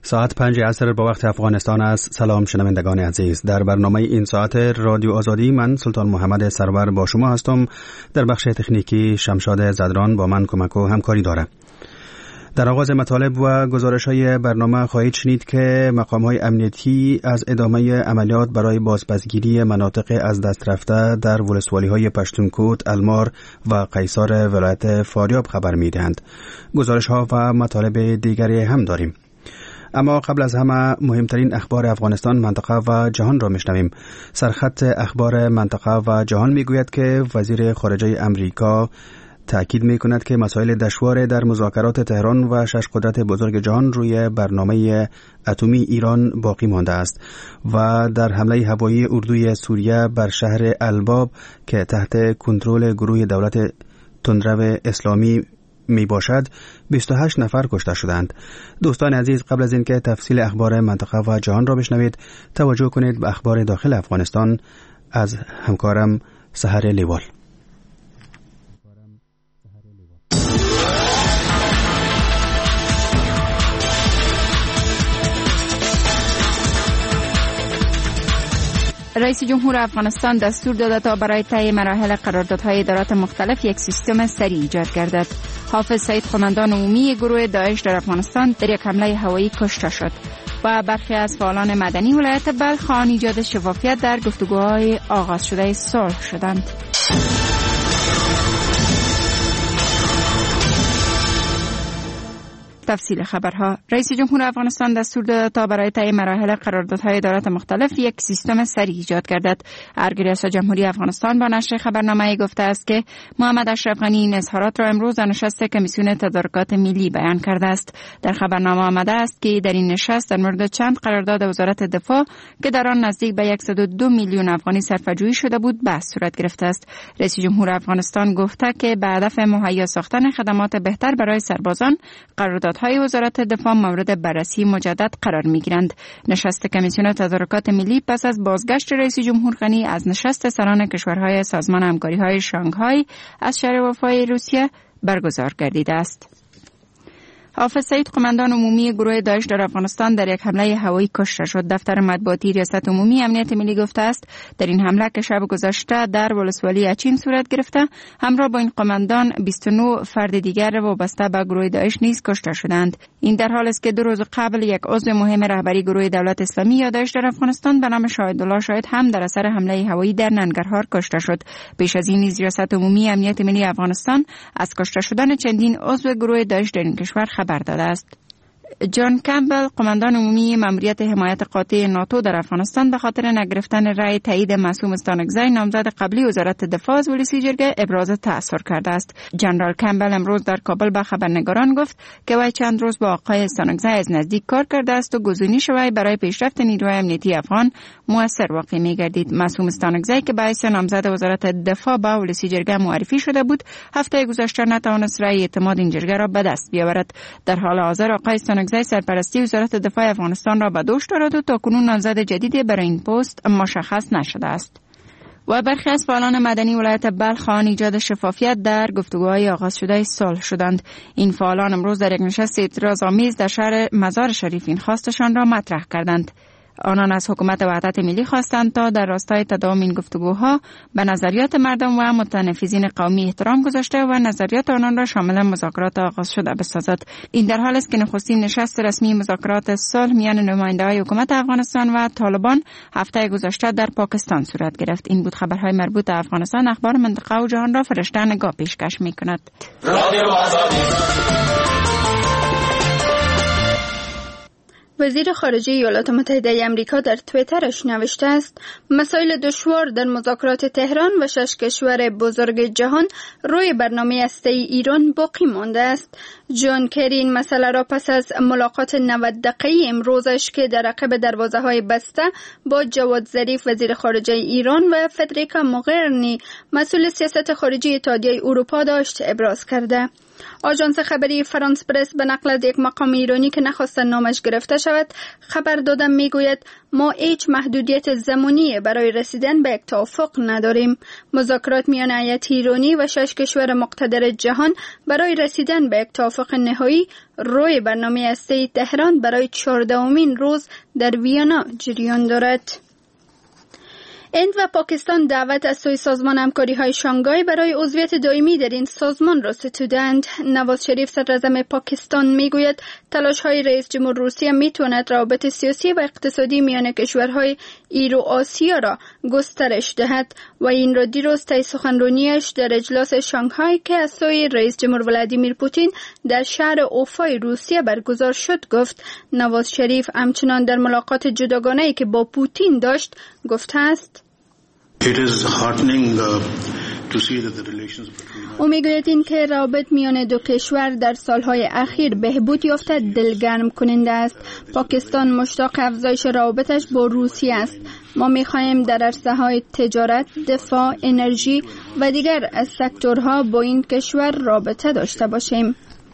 ساعت 5 عصر با وقت افغانستان است. سلام شنوندگان عزیز، در برنامه این ساعت رادیو آزادی من سلطان محمد سرور با شما هستم. در بخش تکنیکی شمشاد زدران با من کمک و همکاری داره. در آغاز مطالب و گزارش‌های برنامه خواهید شنید که مقام‌های امنیتی از ادامه عملیات برای بازپسگیری مناطق از دست رفته در ولسوالی‌های پشتونکوت، المار و قیصار ولایت فاریاب خبر می‌دهند. گزارش‌ها و مطالب دیگری هم داریم. اما قبل از همه مهمترین اخبار افغانستان، منطقه و جهان را میشنویم. سرخط اخبار منطقه و جهان میگوید که وزیر خارجه امریکا تأکید میکند که مسائل دشوار در مذاکرات تهران و 6 قدرت بزرگ جهان روی برنامه اتمی ایران باقی مانده است و در حمله هوایی اردوی سوریه بر شهر الباب که تحت کنترل گروه دولت تندرو اسلامی می باشد 28 نفر کشته شدند. دوستان عزیز، قبل از اینکه تفصیل اخبار منطقه و جهان را بشنوید، توجه کنید به اخبار داخل افغانستان از همکارم سحر لیوال. رئیس جمهور افغانستان دستور داده تا برای طی مراحل قراردادهای ادارات مختلف یک سیستم سریع ایجاد گردد. حافظ سعید، قماندان عمومی گروه داعش در افغانستان، در یک حمله هوایی کشته شد و برخی از فعالان مدنی ولایت بلخ خواهان ایجاد شفافیت در گفتگوهای آغاز شده صلح شدند. تفصیل خبرها. رئیس جمهور افغانستان دستور داده تا برای طی مراحل قراردادهای ادارات مختلف یک سیستم سریع ایجاد گردد. ارگ ریاست جمهوری افغانستان با نشر خبرنامه گفته است که محمد اشرف غنی این اظهارات را امروز در نشست کمیسیون تدارکات ملی بیان کرده است. در خبرنامه آمده است که در این نشست در مورد چند قرارداد وزارت دفاع که در آن نزدیک به 102 میلیون افغانی صرفه‌جویی شده بود بحث صورت گرفته است. رئیس جمهور افغانستان گفته که به هدف مهیا ساختن خدمات بهتر برای سربازان قرارداد های وزارت دفاع مورد بررسی مجدد قرار می‌گیرند. نشست کمیسیون تدارکات ملی پس از بازگشت رئیس جمهور غنی از نشست سران کشورهای سازمان همکاری‌های شانگهای از شهر وفای روسیه برگزار گردیده است. حافظ سعید، قماندان عمومی گروه داعش در افغانستان، در یک حمله هوایی کشته شد. دفتر مطبوعاتی ریاست عمومی امنیت ملی گفته است در این حمله که شب گذشته در ولسوالی اچین صورت گرفته، همراه با این قماندان 29 فرد دیگر وابسته به گروه داعش نیز کشته شدند. این در حالی است که 2 روز قبل یک عضو مهم رهبری گروه دولت اسلامی یا داعش در افغانستان به نام شاهدالله شاهد هم در اثر حمله هوایی در ننگرهار کشته شد. پیش از این نیز ریاست عمومی امنیت ملی افغانستان از کشته شدن چندین عضو گروه داعش در این کشور خبر داده است. جان کمبل، قماندان عمومی ماموریت حمایت قاطع ناتو در افغانستان، به خاطر نگرفتن رأی تایید معصوم استانکزی نامزد قبلی وزارت دفاع از ولسی جرگه ابراز تأثیر کرده است. جنرال کمبل امروز در کابل به خبرنگاران گفت که وی چند روز با آقای استانکزی از نزدیک کار کرده است و گزینش وی برای پیشرفت نیروهای امنیتی افغان موثر واقع می‌گردید. معصوم استانکزی که به حیث نامزد وزارت دفاع به ولسی جرگه معرفی شده بود، هفته گذشته نتوانست رأی اعتماد این جرگه را به دست بیاورد. در حال حاضر آقای استانکزی سرپرستی وزارت دفاع افغانستان را به دوش دارد و تاکنون نامزد جدیدی برای این پست مشخص نشده است. و برخی از فعالان مدنی ولایت بلخ خواهان ایجاد شفافیت در گفتگوهای آغاز شده صلح شدند. این فعالان امروز در یک نشست اعتراض‌آمیز در شهر مزار شریف این خواستشان را مطرح کردند. آنان از حکومت وحدت ملی خواستند تا در راستای تداوم این گفتگوها به نظریات مردم و متنفذین قومی احترام گذاشته و نظریات آنان را شامل مذاکرات آغاز شده بسازد. این در حالی است که نخستین نشست رسمی مذاکرات صلح میان نماینده‌های حکومت افغانستان و طالبان هفته گذشته در پاکستان صورت گرفت. این بود خبرهای مربوط به افغانستان. اخبار منطقه و جهان را فرشته نگاه پیشکش می‌کند. وزیر خارجه ایالات متحده آمریکا در توییترش نوشته است مسائل دشوار در مذاکرات تهران و 6 کشور بزرگ جهان روی برنامه هسته‌ای ایران باقی مانده است. جان کری این مسئله را پس از ملاقات 90 دقیقه‌ای امروزش که در عقب دروازه‌های بسته با جواد ظریف وزیر خارجه ایران و فدریکا موغرینی مسئول سیاست خارجی اتحادیه اروپا داشت ابراز کرده. آژانس خبری فرانس پرس به نقل از یک مقام ایرانی که نخواست نامش گرفته شود خبر داده میگوید ما هیچ محدودیت زمانی برای رسیدن به یک توافق نداریم. مذاکرات میان هیئت ایرانی و 6 کشور مقتدر جهان برای رسیدن به یک توافق نهایی روی برنامه هسته‌ای تهران برای 14مین روز در ویانا جریان دارد. هند و پاکستان دعوت از سوی سازمان همکاری‌های شانگهای برای عضویت دائمی در این سازمان را ستودند. نواز شریف صدراعظم پاکستان میگوید تلاش‌های رئیس جمهور روسیه میتواند روابط سیاسی و اقتصادی میان کشورهای ایرو آسیا را گسترش دهد و این را دیروز طی سخنرانیش در اجلاس شانگهای که از سوی رئیس جمهور ولادیمیر پوتین در شهر اوفای روسیه برگزار شد گفت. نواز شریف همچنان در ملاقات جداگانه‌ای که با پوتین داشت گفته است او میگوید این که روابط میان دو کشور در سالهای اخیر بهبود یافته دلگرم کننده است. پاکستان مشتاق افزایش روابطش با روسیه است. ما میخواهیم در عرصه‌های تجارت، دفاع، انرژی و دیگر از سکتورها با این کشور رابطه داشته باشیم.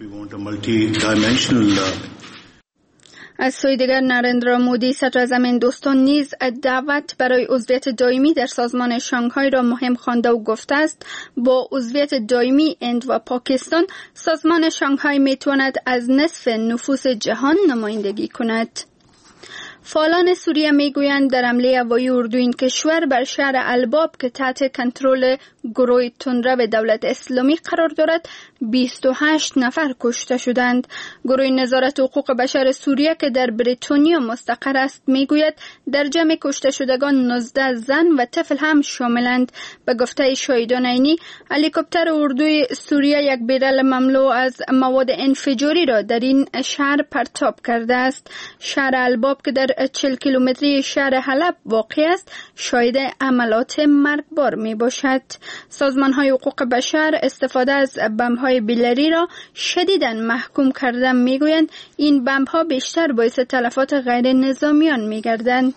از سوی دیگر نریندرا مودی صدراعظم هندوستان نیز دعوت برای عضویت دائمی در سازمان شانگهای را مهم خوانده و گفته است با عضویت دائمی هند و پاکستان سازمان شانگهای میتواند از نصف نفوس جهان نمایندگی کند. فعالان سوریه میگویند در حمله هوایی اردو این کشور بر شهر الباب که تحت کنترل گروه تندرو دولت اسلامی قرار دارد 28 نفر کشته شدند. گروه نظارت حقوق بشر سوریه که در بریتانیا مستقر است میگوید در جمع کشته شدگان 19 زن و طفل هم شاملند. به گفته شاهدان عینی هلیکوپتر اردوی سوریه یک بیرل مملو از مواد انفجاری را در این شهر پرتاب کرده است. شهر الباب که در 40 کیلومتری شهر حلب واقع است شاهد عملات مرگبار می باشد. سازمان های حقوق بشر استفاده از بمب های بیلری را شدیداً محکوم کردن میگویند این بمب ها بیشتر باعث تلفات غیر نظامیان می گردند.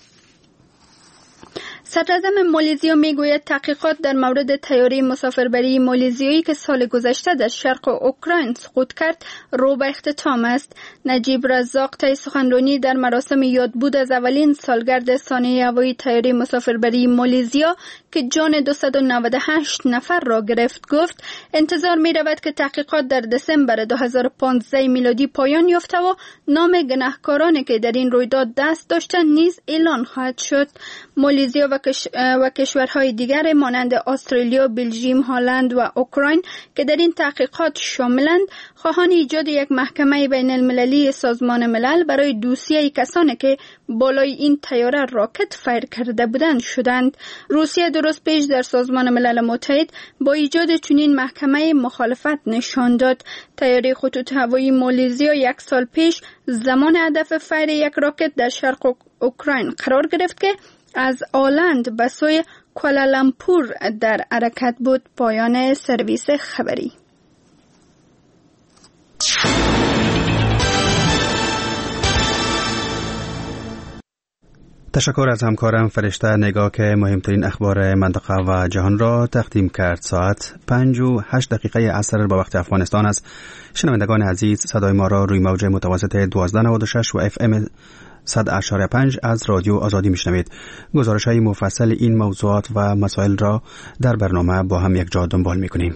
صدراعظم مالزیا میگوید تحقیقات در مورد طیاره مسافربری مالزیایی که سال گذشته در شرق اوکراین سقوط کرد رو به اختتام است. نجیب رزاق طی سخنرانی در مراسم یادبود از اولین سالگرد سانحه هوایی طیاره مسافربری مالزیا که جان 298 نفر را گرفت گفت انتظار می رود که تحقیقات در دسامبر 2015 میلادی پایان یافته و نام گناهکارانی که در این رویداد دست داشتند نیز اعلان خواهد شد. مالزیا و کشورهای دیگر مانند استرالیا، بلژیم، هلند و اوکراین که در این تحقیقات شاملند خواهان ایجاد یک محکمه بین المللی سازمان ملل برای دوسیه کسانی که بالای این طیاره راکت فایر کرده بودند شدند. روسیه درست پیش در سازمان ملل متحد با ایجاد چنین محکمه مخالفت نشان داد. طیاره خطوط هوایی مالزیا 1 سال پیش زمان هدف فایر یک راکت در شرق اوکراین قرار گرفت که از آلند به سوی کوالالامپور در حرکت بود. پایان سرویس خبری. تشکر از همکارم فرشته نگاه که مهمترین اخبار منطقه و جهان را تقدیم کرد. ساعت 5:08 عصر با وقت افغانستان است. شنوندگان عزیز صدای ما را روی موج متوسط 1296 و FM 100.5 از رادیو آزادی میشنوید. گزارش های مفصل این موضوعات و مسائل را در برنامه با هم یک جا دنبال میکنیم.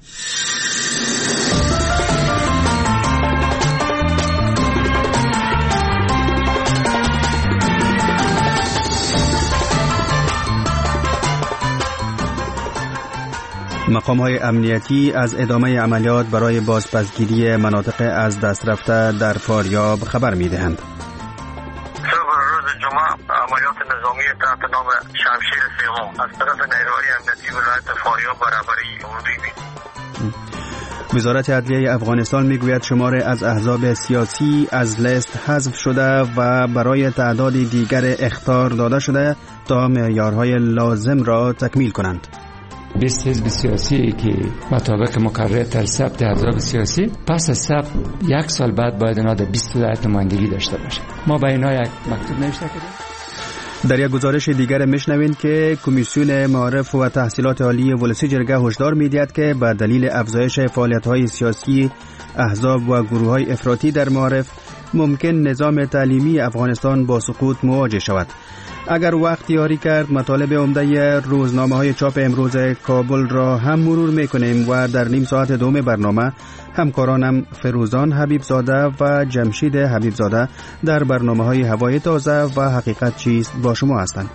مقام‌های امنیتی از ادامه عملیات برای بازپسگیری مناطق از دست رفته در فاریاب خبر می‌دهند. روز جمعه عملیات نظامی تحت نام شمشیر سوم از طرف نیروهای امنیتی ولایت فاریاب برابری اردویی. وزارت عدلیه افغانستان میگوید شمار از احزاب سیاسی از لیست حذف شده و برای تعداد دیگر اخطار داده شده تا معیارهای لازم را تکمیل کنند. 20 حزب سیاسی که مطابق مقرر در ثبت احزاب سیاسی پس از ثبت 1 سال بعد باید اینا در 20 ولایت نمایندگی داشته باشه. ما به اینا یک مکتوب نوشته کردیم. در یک گزارش دیگر میشنوین که کمیسیون معارف و تحصیلات عالی ولسی جرگه هشدار میدهد که به دلیل افزایش فعالیت‌های سیاسی احزاب و گروه‌های افراطی در معارف ممکن نظام تعلیمی افغانستان با سقوط مواجه شود. اگر وقت یاری کرد مطالب عمده روزنامه‌های چاپ امروز کابل را هم مرور می‌کنیم و در نیم ساعت دوم برنامه همکارانم فروزان حبیبزاده و جمشید حبیبزاده در برنامه‌های هوای تازه و حقیقت چیست با شما هستند.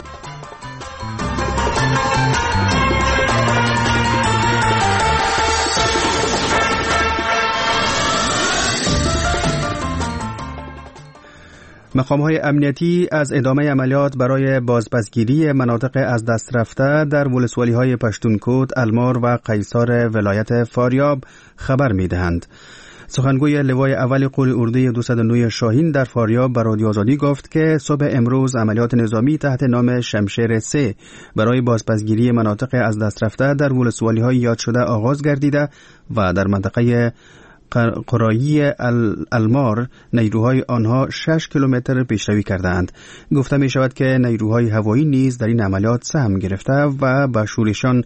مقام‌های امنیتی از ادامه عملیات برای بازپسگیری مناطق از دست رفته در ولسوالی‌های پشتونکوت، المار و قیصار ولایت فاریاب خبر می‌دهند. سخنگوی لوای اول قول اردوی 209 شاهین در فاریاب به رادیو آزادی گفت که صبح امروز عملیات نظامی تحت نام شمشیر 3 برای بازپسگیری مناطق از دست رفته در ولسوالی‌های یاد شده آغاز گردیده و در منطقه قرایی المار نیروهای آنها 6 کیلومتر پیشروی کردند. گفته می شود که نیروهای هوایی نیز در این عملیات سهم گرفته و به شورشان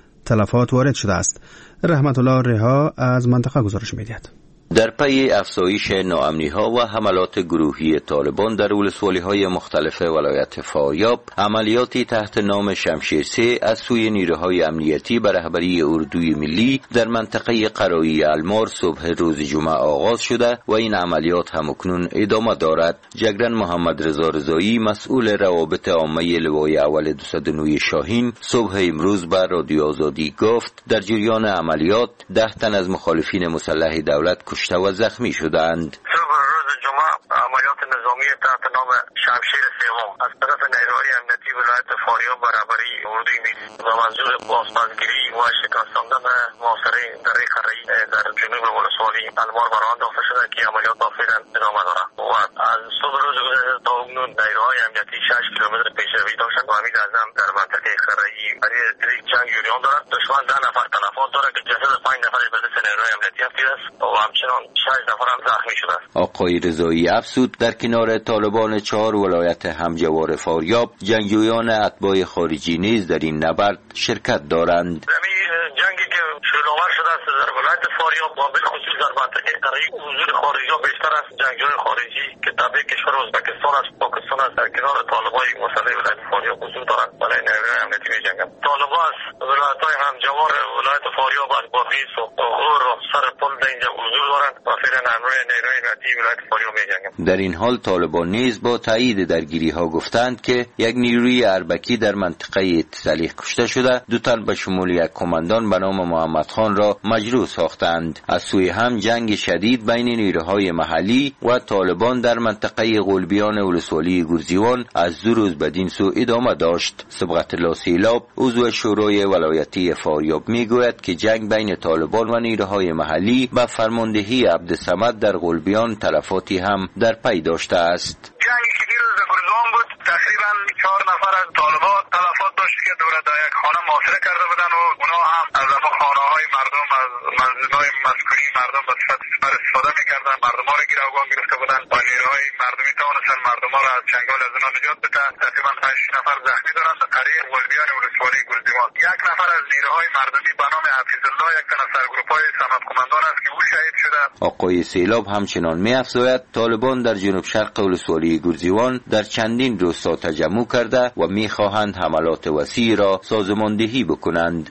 تلفات وارد شده است. رحمت الله رها از منطقه گزارش می دهد. در پی افزایش ناامنی‌ها و حملات گروهی طالبان در ولسوالی‌های مختلف ولایت فاریاب، عملیاتی تحت نام شمشیر 3 از سوی نیروهای امنیتی به رهبری اردوی ملی در منطقه قرایی المار صبح روز جمعه آغاز شده و این عملیات همکنون ادامه دارد. جگرن محمد رضا رضایی مسئول روابط عامه لوای اول 209 شاهین صبح امروز به رادیو آزادی گفت در جریان عملیات 10 تن از مخالفین مسلح دولت کشته و زخمی شدند. صبح روز جمعه عملیات نظامی تحت نام شمشیر 3 از طرف نیروهای امنیتی ولایت فاریاب برابری اردوی ملی و منظور بازپسگیری و شکستاندن محاصره دره قرایی در جنوب ولسوالی المار برآمد انداخته شده که عملیات فعلا ادامه دارد و از صبح روز گذشته تا اکنون نیروهای امنیتی 6 کیلومتر پیشروی داشتند و امید اعظم در منطقه قرایی برای جنگ جریان دارد. دشمن 10 نفر تلفات دارد که جسد 5 نفر به دست نیروهای امنیتی افتیده است و همچنان 6 نفر هم زخمی شده است. آقای رضایی افزود در کنار طالبان 4 ولایت همجوار فاریاب جنگجویان اتباع خارجی نیز در این نبرد شرکت دارند. جنگی که شروع شده است در ولایت فاریاب و بالخصوص در منطقه قرایی حضور خارجی بیشتر است. جنگجوی خارجی که تابع کشور ازبکستان است، پاکستان است، در کنار طالبان مسلح ولایت فاریاب حضور دارند و نیروهای امنیتی می‌جنگند. طالبان از ولایت‌های همجوار ولایت فاریاب از بافیس و غور و سر پل در اینجا حضور دارند و فعلا همراه نیروهای امنیتی ولایت فاریاب می‌جنگند. در این حال طالبان نیز با تایید درگیری‌ها گفتند که یک نیروی اربکی در منطقه اتصالی کشته شده، 2 تن به شمول یک کماندان به نام محمد خان را مجروح ساختند. از سوی هم جنگ شدید بین نیروهای محلی و طالبان در منطقه قلبیان ولسوالی گرزیوان از 2 روز بدین سو ادامه داشت. صبغت الله سیلاب عضو شورای ولایتی فاریاب میگوید که جنگ بین طالبان و نیروهای محلی به فرماندهی عبدالصمد در قلبیان تلفاتی هم در پی داشته است. جنگی که دیروز در گرزیوان بود تقریبا 4 نفر از طالبان تلفات داشت که دور یک خانه محاصره کرده بودن و اونا هم از خانه‌های مردم از منزل‌های مسکونی مردم به صفت سپر استفاده می‌کردن. مردم‌ها را گروگان گرفته بودن و نیروهای مردمی توانستن مردم‌ها را از چنگال از اونا نجات بدن. تقریبا 5 نفر زخمی دارند در قریه قلبیان ولسوالی گرزیوان. 1 نفر از نیروهای مردمی به نام حفیظ الله، یک تن از سرگروپ‌های صمد قماندان است که او شهید شده. آقای سیلاب همچنان می‌افزاید طالبان در جنوب شرق ولسوالی گرزیوان در چندین روستا تجمع کرده و می‌خواهند حملات وسیع را سازماندهی بکنند.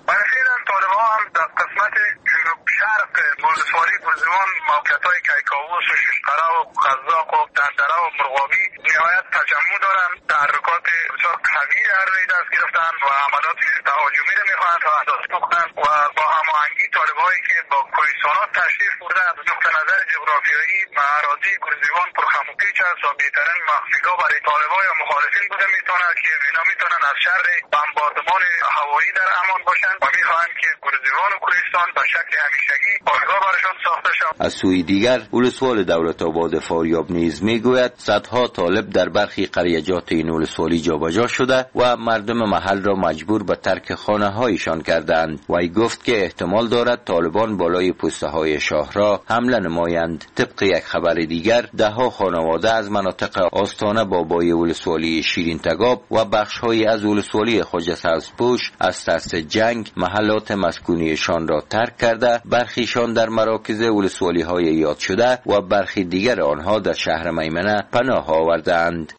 در قسمت جنوب شرق ولسوالی گرزیوان موقعیت‌های کیکاووس و ششقره و قزاق و دندره و مرغابی نهایت تجمع دارند. تحرکات بسیار قوی در دست گرفتند و عملیات تهاجمی را می‌خواهند تا اهداف بکنند و با هماهنگی طالبانی که با کوهستانات تشریف برده از نقطه نظر جغرافیایی اراضی گرزیوان پرخموپیچ است و بهترین مخفیگاه برای طالبان یا مخالفین بوده میتواند که اینا میتونن از شر بمباردمان هوایی در امان باشند و میخواهند که گرزیوان و کوهستان به شکل همیشگی پایگاه برشان ساخته شود. از سوی دیگر ولسوال دولت آباد فاریاب نیز میگوید صدها طالب در برخی قریجات این ولسوالی جابجا شده و مردم محل را مجبور به ترک خانه‌هایشان کردند. وی گفت که احتمال دارد طالبان بالای پسته های شهر را حمله نمایند. طبق یک خبر دیگر 10 خانواده از مناطق آستانه بابای ولسوالی شیرین تگاب و بخش‌هایی از ولسوالی خواجه سبزپوش از ترس جنگ محلات مسکونیشان را ترک کرده، برخیشان در مراکز ولسوالی‌های یاد شده و برخی دیگر آنها در شهر میمنه پناه آوردند.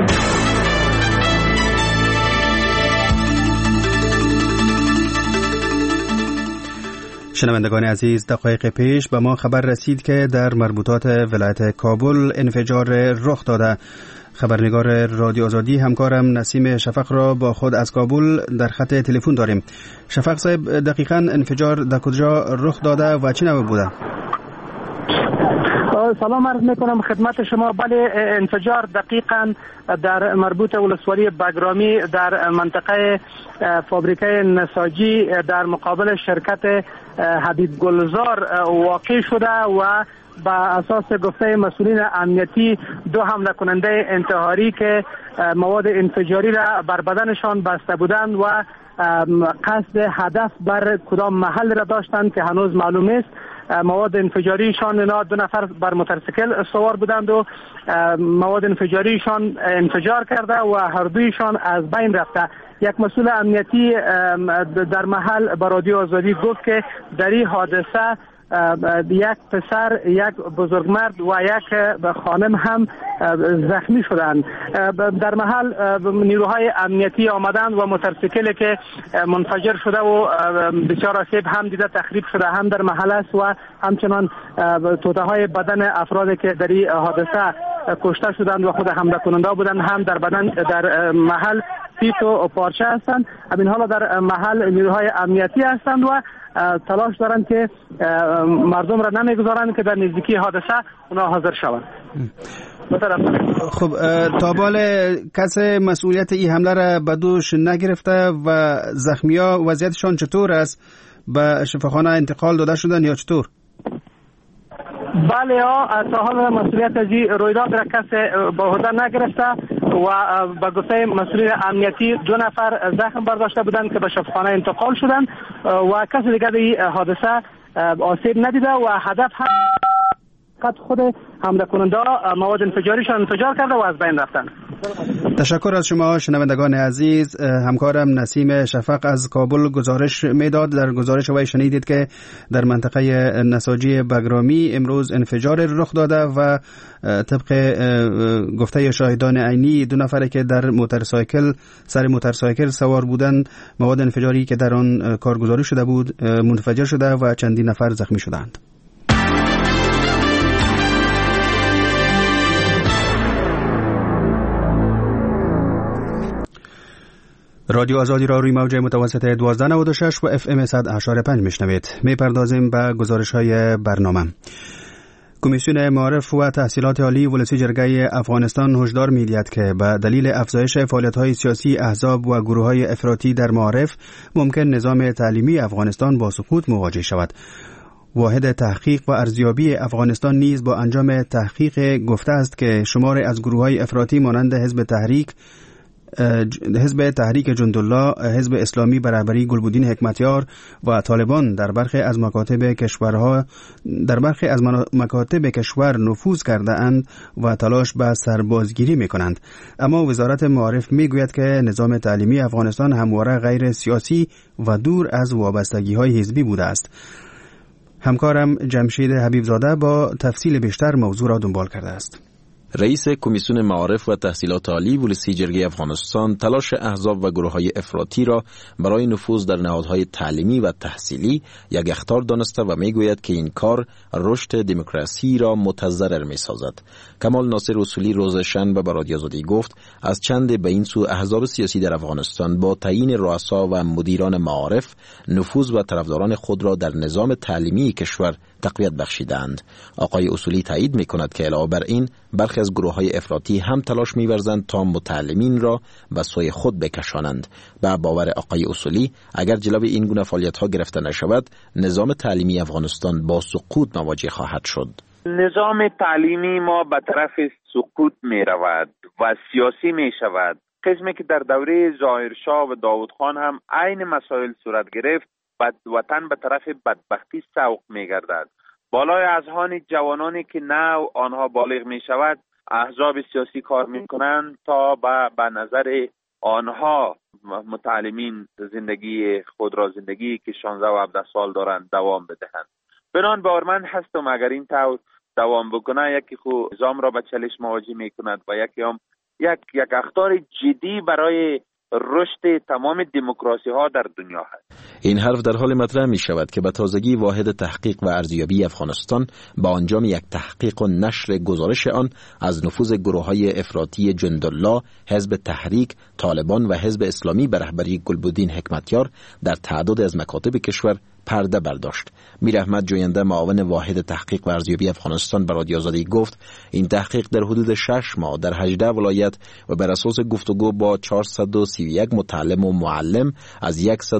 شنوندگان عزیز، دقایق پیش به ما خبر رسید که در مربوطات ولایت کابل انفجار رخ داده. خبرنگار رادیو آزادی همکارم نسیم شفق را با خود از کابل در خط تلفن داریم. شفق صاحب، دقیقاً انفجار در کجا رخ داده و چه نوع بوده؟ سلام عرض میکنم خدمت شما. بله، انفجار دقیقاً در مربوط ولسوالی بگرامی در منطقه فابریکه نساجی در مقابل شرکت حبیب گلزار واقع شده و با اساس گفته مسئولین امنیتی 2 حمله کننده انتحاری که مواد انفجاری را بر بدنشان بسته بودند و قصد هدف بر کدام محل را داشتند که هنوز معلوم است. مواد انفجاریشان 2 نفر بر موتورسیکل سوار بودند و مواد انفجاریشان انفجار کرده و هر دویشان از بین رفته. یک مسئول امنیتی در محل با رادیو آزادی گفت که در این حادثه یک پسر، یک بزرگمرد و یک خانم هم زخمی شدند. در محل نیروهای امنیتی آمدند و موتورسیکلی که منفجر شده و بسیار آسیب هم دیده تخریب شده هم در محل است و همچنان توته‌های بدن افرادی که در این حادثه کشته شدند و خود حمله کننده بودند هم در بدن در محل پیت و پارچه هستند. همین حالا در محل نیروهای امنیتی هستند و تلاش دارند که مردم را نمیگذارند که در نزدیکی حادثه اونا حاضر شوند. خب تا بال کس مسئولیت این حمله را به دوش نگرفته و زخمیا وضعیتشان چطور است؟ به شفاخانه انتقال داده شدن یا چطور؟ بله، تا حال مسئولیت از این رویداد را کس به عهده نگرفته و به گفته مسئولین امنیتی 2 نفر زخم برداشته بودند که به شفاخانه انتقال شدند و کسی دیگر در این حادثه آسیب ندیده و هدف هم خود حمله کننده مواد انفجاریشان انفجار کرده و از بین رفتند. تشکر از شما شنوندگان عزیز. همکارم نسیم شفق از کابل گزارش میداد. در گزارش وی شنیدید که در منطقه نساجی بگرامی امروز انفجار رخ داده و طبق گفته شاهدان عینی 2 نفره که در سر موتورسایکل سوار بودند مواد انفجاری که در آن کارگزاری شده بود منفجر شده و چندین نفر زخمی شدند. رادیو آزادی را روی موج متوسط 1296 و FM 100.5 میشنوید. میپردازیم به گزارش‌های برنامه. کمیسیون معارف و تحصیلات عالی ولسی جرگه افغانستان هشدار می‌دهد که به دلیل افزایش فعالیت‌های سیاسی احزاب و گروه‌های افراطی در معارف ممکن نظام تعلیمی افغانستان با سقوط مواجه شود. واحد تحقیق و ارزیابی افغانستان نیز با انجام تحقیق گفته است که شمار از گروه‌های افراطی مانند حزب تحریک جندالله، حزب اسلامی برابری گلبودین حکمتیار و طالبان در برخی از مکاتب کشور نفوذ کرده اند و تلاش به سربازگیری می کنند. اما وزارت معارف می گوید که نظام تعلیمی افغانستان همواره غیر سیاسی و دور از وابستگی های حزبی بوده است. همکارم جمشید حبیبزاده با تفصیل بیشتر موضوع را دنبال کرده است. رئیس کمیسیون معارف و تحصیلات عالی ولسی جرگه افغانستان تلاش احزاب و گروه‌های افراطی را برای نفوذ در نهادهای تعلیمی و تحصیلی یک اخطار دانسته و میگوید که این کار رشد دموکراسی را متضرر می‌سازد. کمال ناصر اصولی روز شنبه به رادیو آزادی گفت از چند به این سو احزاب سیاسی در افغانستان با تعیین رؤسا و مدیران معارف نفوذ و طرفداران خود را در نظام تعلیمی کشور تقویت بخشیدند. آقای اصولی تایید می‌کند که علاوه بر این برخی از گروه‌های افراطی هم تلاش می‌ورزند تا متعلمین را به سوی خود بکشانند. به باور آقای اصولی اگر جلوی این گونه فعالیت‌ها گرفته نشود نظام تعلیمی افغانستان با سقوط مواجه خواهد شد. نظام تعلیمی ما به طرف سقوط می‌رود و سیاسی می‌شود. قسمی که در دوره ظاهرشاه و داود خان هم عین مسائل صورت گرفت، وطن به طرف بدبختی سوق می‌گردد. بالای اذهان جوانانی که نو آنها بالغ می‌شود احزاب سیاسی کار میکنند تا به نظر آنها متعلمین زندگی خود را، زندگی که 16 و 17 سال دارند، دوام بدهند. بنان باورمند هستم اگر این طور دوام بکنه، یکی خود نظام را به چالش مواجه میکند و یکی هم یک اخطار جدی برای رشد تمام دموکراسی ها در دنیا هست. این حرف در حال مطرح می شود که به تازگی واحد تحقیق و ارزیابی افغانستان با انجام یک تحقیق و نشر گزارش آن از نفوذ گروه‌های افراطی جندالله، حزب تحریک، طالبان و حزب اسلامی به رهبری گلبدین حکمتیار در تعداد از مکاتب کشور پرده برداشت. میر احمد جوینده، معاون واحد تحقیق و ارزیابی افغانستان، به رادیو آزادی گفت این تحقیق در حدود 6 ماه در 18 ولایت و بر اساس گفتگو با 431 متعلم و معلم از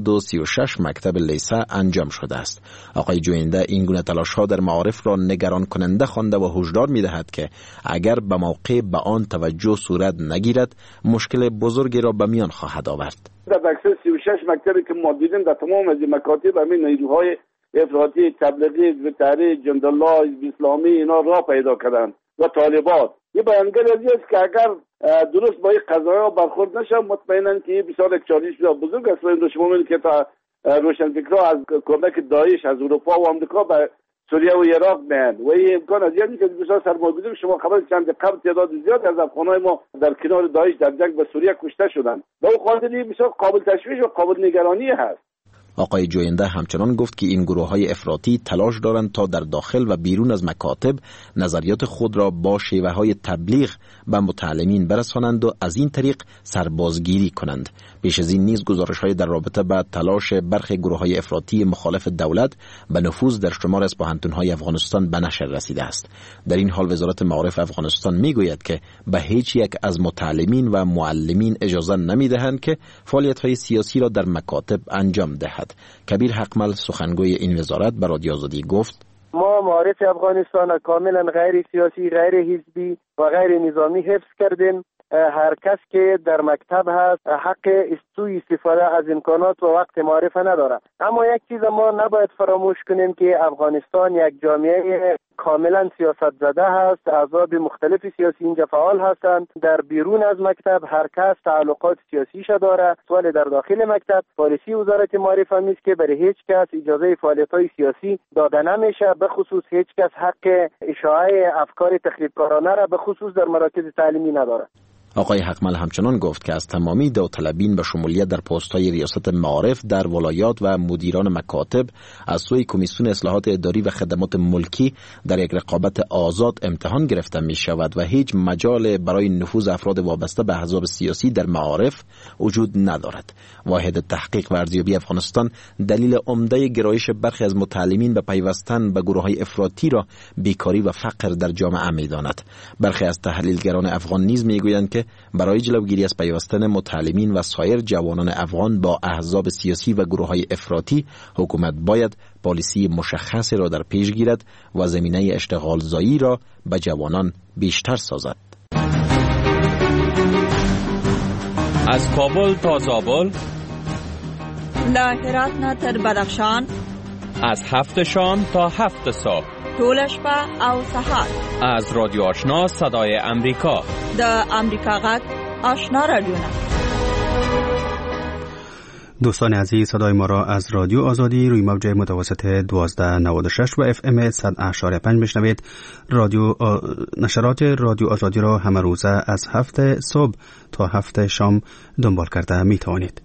136 مکتب لیسه انجام شده است. آقای جوینده این گونه تلاش‌ها در معارف را نگران کننده خوانده و هشدار می‌دهد که اگر به موقع به آن توجه صورت نگیرد مشکل بزرگی را به میان خواهد آورد. در اکثر 36 مکتبی که ما دیدیم در تمام از مکاتب همین نیروهای افراطی تبلیغی حزب تحریر جندالله حزب اسلامی اینا راه پیدا کردن و طالبان. یه بیانگر است که اگر درست با این قضایا برخورد نشه مطمئناً که بسیار یک چالش بزرگ است. و شما می‌بینید که تا روشنفکرها از کمک داعش از اروپا و آمریکا به سوریه و عراق میان و این امکان از یعنی که بسیار سرمایه‌گذاری شما خبر چند قبل تعداد زیاد از افغانای ما در کنار داعش در جنگ به سوریه کشته شدن. به اون خاطر بسیار قابل تشویش و قابل نگرانی هست. آقای جوینده همچنان گفت که این گروه‌های افراطی تلاش دارند تا در داخل و بیرون از مکاتب نظریات خود را با شیوه‌های تبلیغ به متعلمین برسانند و از این طریق سربازگیری کنند. پیش از این نیز گزارش‌های در رابطه با تلاش برخی گروه‌های افراطی مخالف دولت به نفوذ در شمار از پوهنتون‌های افغانستان به نشر رسیده است. در این حال وزارت معارف افغانستان می‌گوید که به هیچ یک از متعلمین و معلمین اجازه نمی‌دهند که فعالیت‌های سیاسی را در مکاتب انجام دهند. کبیر حقمل، سخنگوی این وزارت، به رادیو آزادی گفت ما معارف افغانستان کاملا غیر سیاسی، غیر حزبی و غیر نظامی حفظ کردیم. هر کس که در مکتب هست حق سوء استفاده از امکانات و وقت معرفه نداره. اما یک چیز ما نباید فراموش کنیم که افغانستان یک جامعه کاملا سیاست زده هست. احزاب مختلف سیاسی اینجا فعال هستند. در بیرون از مکتب هر کس تعلقات سیاسیش داره. ولی در داخل مکتب پالیسی وزارت معارف است که برای هیچ کس اجازه فعالیت‌های سیاسی داده نمیشه، به خصوص هیچ کس حق اشاعه افکار تخریبکارانه را به خصوص در مراکز تعلیمی نداره. آقای حقمل همچنان گفت که از تمامی داوطلبین به شمولیت در پست‌های ریاست معارف در ولایات و مدیران مکاتب از سوی کمیسیون اصلاحات اداری و خدمات ملکی در یک رقابت آزاد امتحان گرفته می شود و هیچ مجال برای نفوذ افراد وابسته به احزاب سیاسی در معارف وجود ندارد. واحد تحقیق و ارزیابی افغانستان دلیل عمده گرایش برخی از متعلمین به پیوستن به گروه‌های افراطی را بیکاری و فقر در جامعه می‌داند. برخی از تحلیلگران افغان نیز می‌گویند که برای جلوگیری از پیوستن متعلمین و سایر جوانان افغان با احزاب سیاسی و گروه‌های افراطی، حکومت باید پالیسی مشخصی را در پیش گیرد و زمینه اشتغال زایی را به جوانان بیشتر سازد. از کابل تا زابل، له هرات نه تر بدخشان، از 7 شام تا 7 صبح، ټول شپه او سهار، از رادیو آشنا صدای امریکا، د امریکا غږ آشنا رادیو. دوستان عزیز، صدای ما را از رادیو آزادی روی موج متوسط 1296 و FM 100.5 بشنوید. نشرات رادیو آزادی را همه روزه از 7 صبح تا 7 شام دنبال کرده می توانید.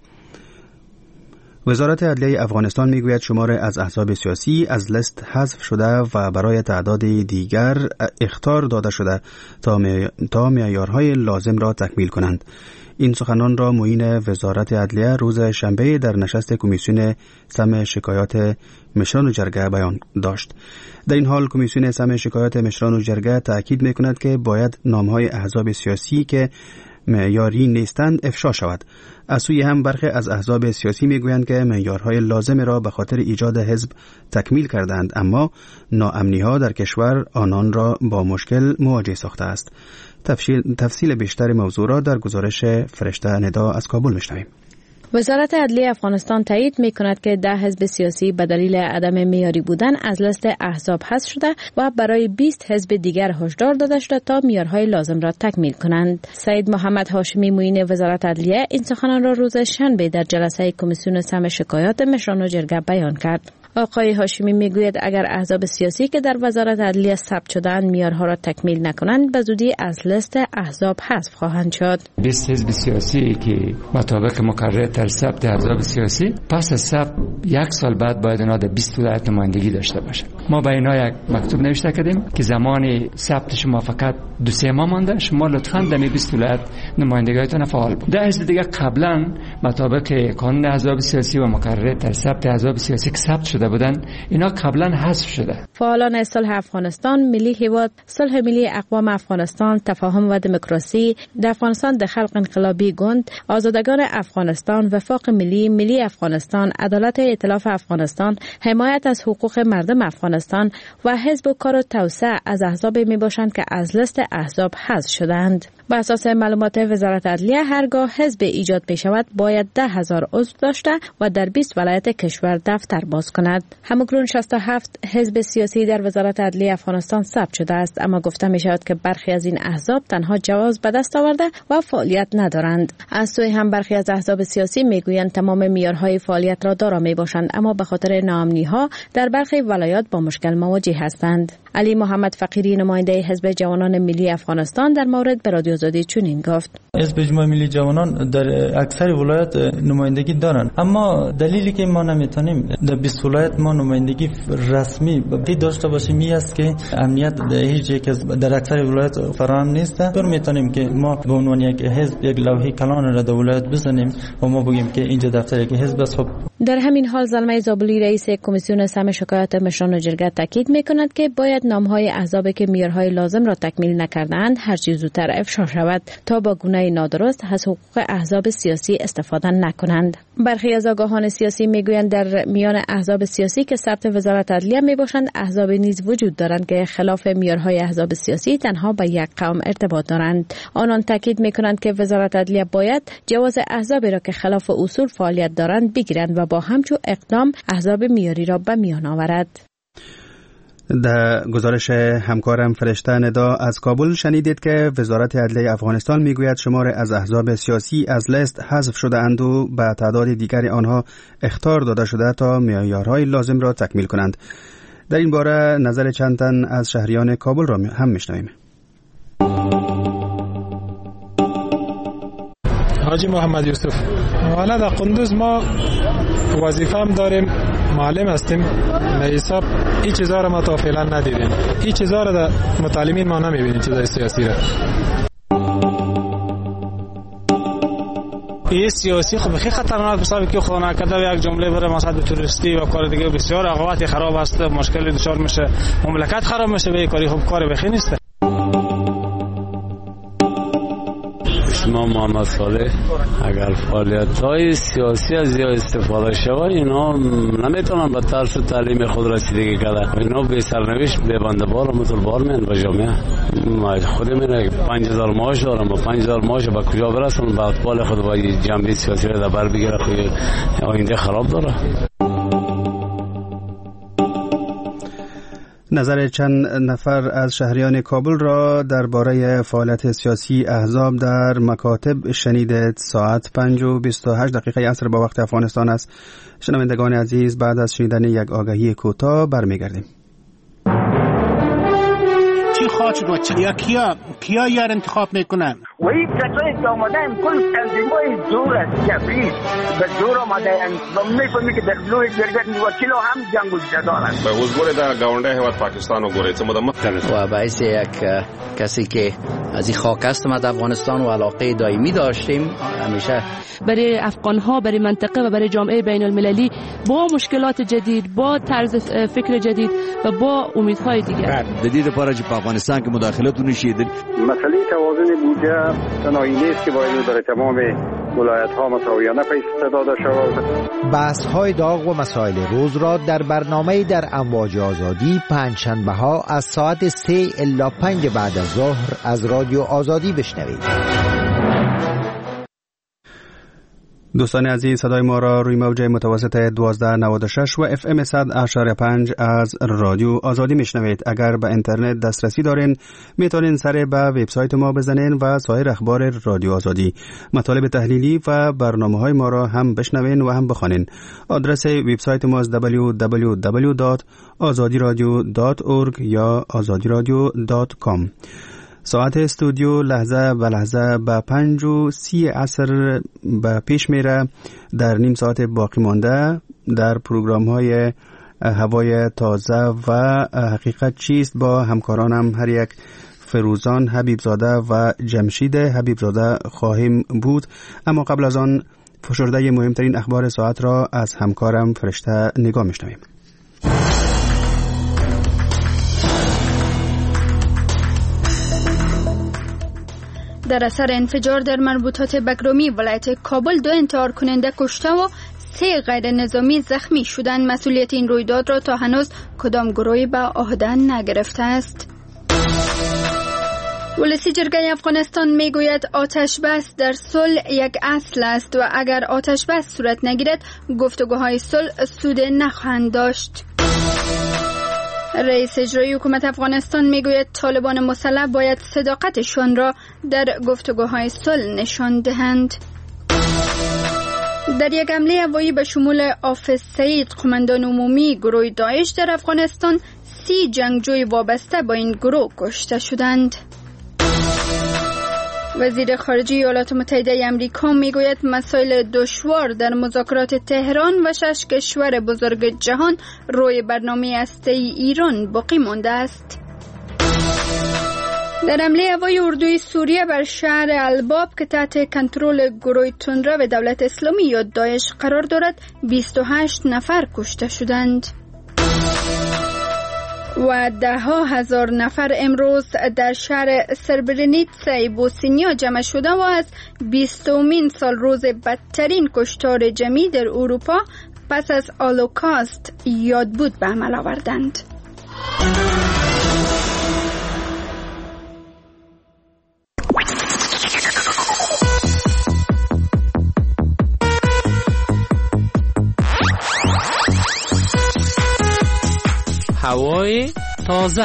وزارت عدلیه افغانستان میگوید شمار از احزاب سیاسی از لیست حذف شده و برای تعداد دیگر اخطار داده شده تا معیارهای لازم را تکمیل کنند. این سخنان را معین وزارت عدلیه روز شنبه در نشست کمیسیون سم شکایات مشران و جرگه بیان داشت. در این حال کمیسیون سم شکایات مشران و جرگه تأکید میکند که باید نامهای احزاب سیاسی که معیاری نیستند افشا شود. از سوی هم برخی از احزاب سیاسی میگویند که معیارهای لازم را به خاطر ایجاد حزب تکمیل کردند، اما ناامنی‌ها در کشور آنان را با مشکل مواجه ساخته است. تفصیل بیشتر موضوع را در گزارش فرشته ندا از کابل میشنویم. وزارت عدلیه افغانستان تایید می‌کند که 10 حزب سیاسی به دلیل عدم معیاری بودن از لیست احزاب حذف شده و برای 20 حزب دیگر هشدار داده شده تا معیارهای لازم را تکمیل کنند. سید محمد هاشمی معین وزارت عدلیه این سخنان را روز شنبه در جلسه کمیسیون سم شکایات مشران جرگه بیان کرد. آقای هاشمی میگوید اگر احزاب سیاسی که در وزارت عدلیه ثبت شده‌اند معیارها را تکمیل نکنند به زودی از لیست احزاب حذف خواهند شد. 20 حزب سیاسی که مطابق مقرر در ثبت احزاب سیاسی پس از ثبت 1 سال بعد باید اینا در 20 ولایت نمایندگی داشته باشند. ما به اینا یک مکتوب نوشته کردیم که زمان ثبت شما فقط 2-3 ماه مانده، شما لطفاً در 20 ولایت نمایندگیتون فعال بود. 10 حزب دیگه قبلا مطابق قانون احزاب سیاسی و مقرر در ثبت احزاب سیاسی که ثبت شده بودن اینا قبلا حذف شده. فعالان صلح افغانستان، ملی حواد، صلح ملی اقوام افغانستان، تفاهم و دموکراسی، در افغانستان د خلق انقلابی گوند، آزادگان افغانستان، وفاق ملی، ملی افغانستان، عدالت ائتلاف افغانستان، حمایت از حقوق مردم افغانستان و حزب و کار و توسعه از احزاب میباشند که از لیست احزاب حذف شدند. بر اساس معلومات وزارت عدلیه هرگاه حزب ایجاد بشود باید 10,000 عضو داشته و در 20 ولایت کشور دفتر باز کند. همکنون 67 حزب سیاسی در وزارت عدلیه افغانستان ثبت شده است، اما گفته می شود که برخی از این احزاب تنها جواز به دست آورده و فعالیت ندارند. از سوی هم برخی از احزاب سیاسی می گویند تمام معیارهای فعالیت را دارا می باشند، اما به خاطر ناامنی ها در برخی ولایات با مشکل مواجه هستند. علی محمد فقیری نماینده حزب جوانان ملی افغانستان در مورد به رادیو آزادی چنین گفت: حزب اجماع ملی جوانان در اکثر ولایات نمایندگی دارند، اما دلیلی که ما نمیتونیم در 20 ولایت ما نمایندگی رسمی داشته باشیم این است که امنیت در هیچ یک در اکثر ولایات فراهم نیست. دور میتونیم که ما به عنوان یک حزب یک لوحه کلان را در ولایت بزنیم و ما بگیم که اینجا دفتر یک حزب است. در همین حال زلمه زابلی رئیس کمیسیون سم شکایات مشران جرگه تاکید میکند که باید نامهای احزابی که معیارهای لازم را تکمیل نکردند هر چه زودتر افشا شود تا با گونه نادرست از حقوق احزاب سیاسی استفاده نکنند. برخی از آگاهان سیاسی میگویند در میان احزاب سیاسی که ثبت وزارت عدلیه میباشند احزاب نیز وجود دارند که خلاف معیارهای احزاب سیاسی تنها با یک قوم ارتباط دارند. آنان تاکید میکنند که وزارت عدلیه باید جواز احزابی را که خلاف اصول فعالیت دارند بگیرند و با همچون اقدام احزاب معیاری را به میان آورد. در گزارش همکارم فرشته ندا از کابل شنیدید که وزارت عدلیه افغانستان میگوید شمار از احزاب سیاسی از لیست حذف شده اند و به تعداد دیگر آنها اخطار داده شده تا معیارهای لازم را تکمیل کنند. در این باره نظر چند تن از شهریان کابل را هم میشنویم. حاجی محمد یوسف: حالا در قندوز ما وظیفه هم داریم، معلم هستیم، حساب این چیزا رو ما تا فعلا ندیدیم. این چیزا رو در متعلمین ما نمیبینیم، چیزای سیاسی را. این سیاسی خب خیلی خطرناک بسازه که خود نکرده و یک جمله بره مثلا توریستی و کار دیگه بسیار عقبات خراب است، مشکل دچار میشه، مملکت خراب میشه به کاری خب کار بخیر نیست. اسمم محمد صالح: اگر فعالیت‌های سیاسی از یا استفاده شود اینا نمیتونن به طرز تعلیم خود رسیدگی کنن. اینا به سرنوشت به بنده‌بار و مطلبار میان به جامعه. ما خود من 5000 معاش دارم، با 5000 معاش به کجا برسم؟ به اطفال خود با جنبه سیاسی را بر بگیره، خود آینده خراب داره. نظر چند نفر از شهریان کابل را درباره فعالیت سیاسی احزاب در مکاتب شنیدید. ساعت 5:28 عصر با وقت افغانستان است. شنوندگان عزیز، بعد از شنیدن یک آگهی کوتاه برمیگردیم. چی خواهد شد یا کیا یار انتخاب میکنن؟ و این کسایی که آمدن کل تنظیمای زور است، کفریست به زور آمدن و میفهمی که در لوی جرگت وکیل هم جنگ و جدال است. به حضور در گاونده هیواد پاکستان و گوریت مدمت و باعث یک کسی که از این خاک است ما در افغانستان و علاقه دائمی داشتیم همیشه برای افغان‌ها، برای منطقه و برای جامعه بین المللی با مشکلات جدید، با طرز فکر جدید و با امیدهای دیگر. جدید پارچ افغانستان که مداخلت نشید. مسئله توازن بودجه تنهایی نیست که باید برای تمام ولایت‌ها مساویانه پیش داده شود. بحث‌های داغ و مسائل روز را در برنامه در امواج آزادی پنجشنبه‌ها از ساعت 3 الی 5 بعد از ظهر از رادیو آزادی بشنوید. دوستان عزیز، صدای ما را روی موج متوسط 1296 و FM 100.5 از رادیو آزادی میشنوید. اگر به اینترنت دسترسی دارین میتونین سر به وبسایت ما بزنین و سایر اخبار رادیو آزادی، مطالب تحلیلی و برنامه‌های ما را هم بشنوین و هم بخوانین. آدرس وبسایت ما www.azadiradio.org یا azadiradio.com. ساعت استودیو لحظه به لحظه به 5:30 عصر به پیش میره. در نیم ساعت باقی مانده در پروگرام های هوای تازه و حقیقت چیست با همکارانم هر یک فروزان حبیبزاده و جمشید حبیبزاده خواهیم بود. اما قبل از آن فشرده مهمترین اخبار ساعت را از همکارم فرشته نگاه میشنویم. در اثر انفجار در مربوطات بگرامی ولایت کابل 2 انتحار کننده کشته و 3 غیر نظامی زخمی شدند. مسئولیت این رویداد را تا هنوز کدام گروهی به عهده نگرفته است. ولسی جرگه افغانستان میگوید آتش بس در صلح یک اصل است و اگر آتش بس صورت نگیرد گفتگوهای صلح سود نخواهند داشت. رئیس اجرایی حکومت افغانستان میگوید طالبان مسلح باید صداقتشان را در گفتگوهای صلح نشان دهند. در یک حمله هوایی به شمول حافظ سعید قماندان عمومی گروه داعش در افغانستان 30 جنگجوی وابسته با این گروه کشته شدند. وزیر خارجه ایالات متحده آمریکا میگوید مسائل دشوار در مذاکرات تهران و 6 کشور بزرگ جهان روی برنامه هسته‌ای ایران باقی مانده است. در حمله هوایی اردوی سوریه بر شهر الباب که تحت کنترل گروه تندرو دولت اسلامی یا داعش قرار دارد 28 نفر کشته شدند و 10,000 نفر امروز در شهر سربرنیتسای بوسنیا جمع شده و از 20مین سال روز بدترین کشتار جمعی در اروپا پس از هولوکاست یادبود به عمل آوردند. هوای تازه.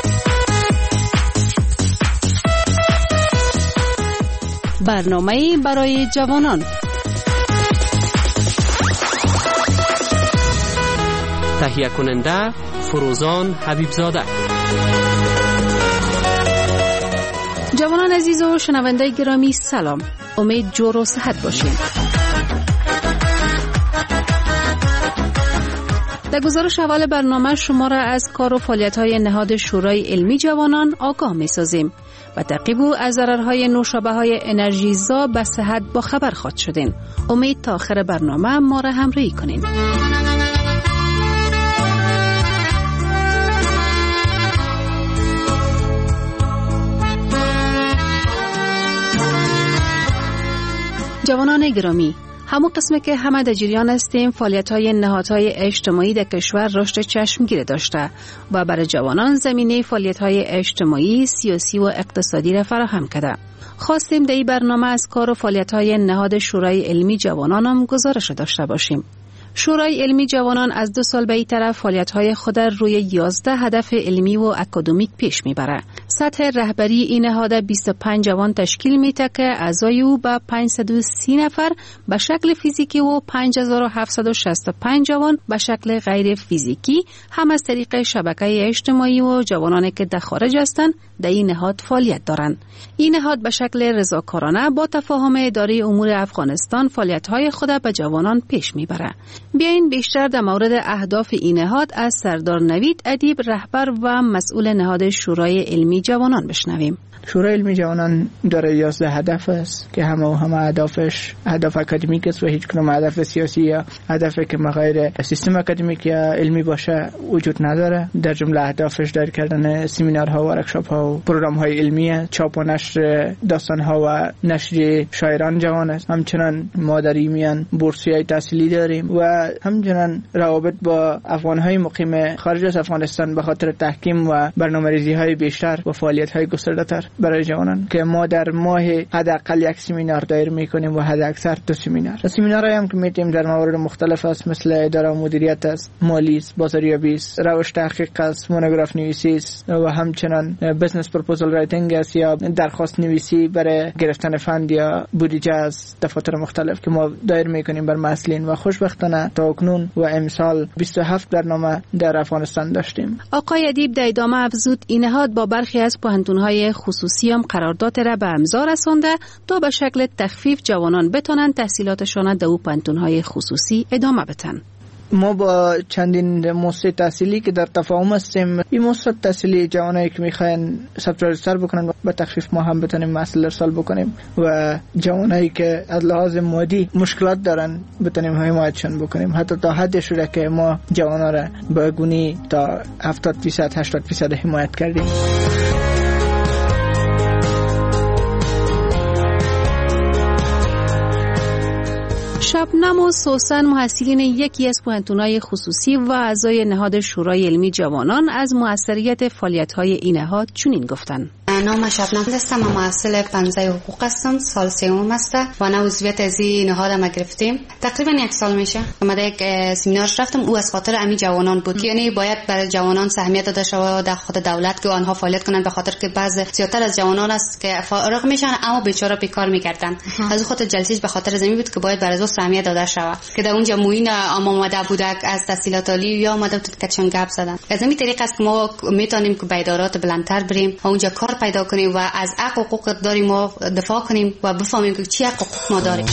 برنامه برای جوانان. تهیه کننده فروزان حبیبزاده. جوانان عزیز و شنونده گرامی سلام. امید جور و صحت باشین. در گزارش اول برنامه شما را از کار و فعالیت‌های نهاد شورای علمی جوانان آگاه می‌سازیم و تعقیب از ضررهای نوشابه‌های انرژیزا به صحت با خبر خواهد شدین. امید تا آخر برنامه ما را همراهی کنین. جوانان گرامی، همون قسمه که همه در جریان هستیم فعالیت‌های نهادهای اجتماعی در کشور رشد چشمگیر داشته و برای جوانان زمینه فعالیت‌های اجتماعی، سیاسی و اقتصادی را فراهم کرده. خواستیم در این برنامه از کار و فعالیت‌های نهاد شورای علمی جوانان هم گزارش داشته باشیم. شورای علمی جوانان از 2 سال به این طرف فعالیت‌های خود روی 11 هدف علمی و اکادمیک پیش میبره. سطح رهبری این نهاد 25 جوان تشکیل میده که اعضای او به 530 نفر به شکل فیزیکی و 5765 جوان به شکل غیر فیزیکی هم از طریق شبکه اجتماعی و جوانانی که در خارج هستند در این نهاد فعالیت دارند. این نهاد به شکل رضاکارانه با تفاهم اداره امور افغانستان فعالیت‌های خود به جوانان پیش میبره. بیاین بیشتر در مورد اهداف این نهاد از سردار نوید ادیب رهبر و مسئول نهاد شورای علمی جوانان بشنویم. شورای علمی جوانان داره 11 هدف است که همه اهدافش هدف اکادمیک است و هیچ کنم هدف سیاسی یا هدفی که غیر سیستم اکادمیک یا علمی باشه وجود نداره. در جمله اهدافش در کردن سمینارها و ورکشاپ‌ها و پروگرام‌های علمی، چاپ و نشر داستان‌ها و نشر شاعران جوان است. همچنین ما در ایمیان بورسیه تحصیلی داریم و همچنین روابط با افغان‌های مقیم خارج از افغانستان به خاطر تحکیم و برنامه‌ریزی‌های بیشتر و فعالیت های گسترده تر برای جوانان که ما در ماه حداقل یک سمینار دایر میکنیم و حداکثر 2 سمینار. سمینارهایی هم که میتیم در موارد مختلف است، مثل اداره و مدیریت است، مالی است، بازاریابی است، روش تحقیق است، مونوگراف نویسی است و همچنان بزنس پروپوزال رایتینگ است یا درخواست نویسی برای گرفتن فند یا بودجه از دفاتر مختلف که ما دایر میکنیم بر مسئولین و خوشبختانه تا اکنون و امسال 27 برنامه در افغانستان داشتیم. آقای ادیب در ادامه افزود این نهاد با برخی از پوهنتون‌های خصوصی هم قرارداد را به امضا رسانده تا به شکل تخفیف جوانان بتونن تحصیلاتشان در او پوهنتون‌های خصوصی ادامه بدن. ما با چندین مؤسسه تحصیلی که در تفاهم هستیم، این مؤسسات تحصیلی جوانایی که میخواین ثبت رجیستر بکنن با تخفیف ما هم بتونیم محصول ارسال بکنیم و جوانایی که از لحاظ مادی مشکلات دارن بتونیم حمایتشون بکنیم، حتی تا حد شده که ما جوانا را به گونی تا 70% 80% حمایت کردیم. شبنم و سوسن محصلین یکی از پوهنتون‌های خصوصی و اعضای نهاد شورای علمی جوانان از موثریت فعالیت‌های این نهاد چنین گفتند: نام شبنم هستم، من محصل پنجه حقوق هستم، سال سوم است و نه عضویت از این نهاد ما گرفتیم. تقریبا 1 سال میشه من یک سمینار رفتم، او از خاطر امی جوانان بود، یعنی باید برای جوانان سهمیت داده شود در خود دولت که آنها فعالیت کنند، به خاطر که بعضی زیادتر از جوانان است که فارغ میشن اما بیچاره بیکار میگردن. از خاطر جلسه‌اش به خاطر زمین بود که باید برای از سهمیت داده شود که در اونجا موین آماده بودک از تحصیلات عالی یا آمده بود کچن گپ زدن. از این طریق است که ما میتونیم که به ادارات بلندتر بریم و اونجا کار پیدا کنیم و از حقوق داریم ما دفاع کنیم و بفهمیم که چی حقوق ما داریم.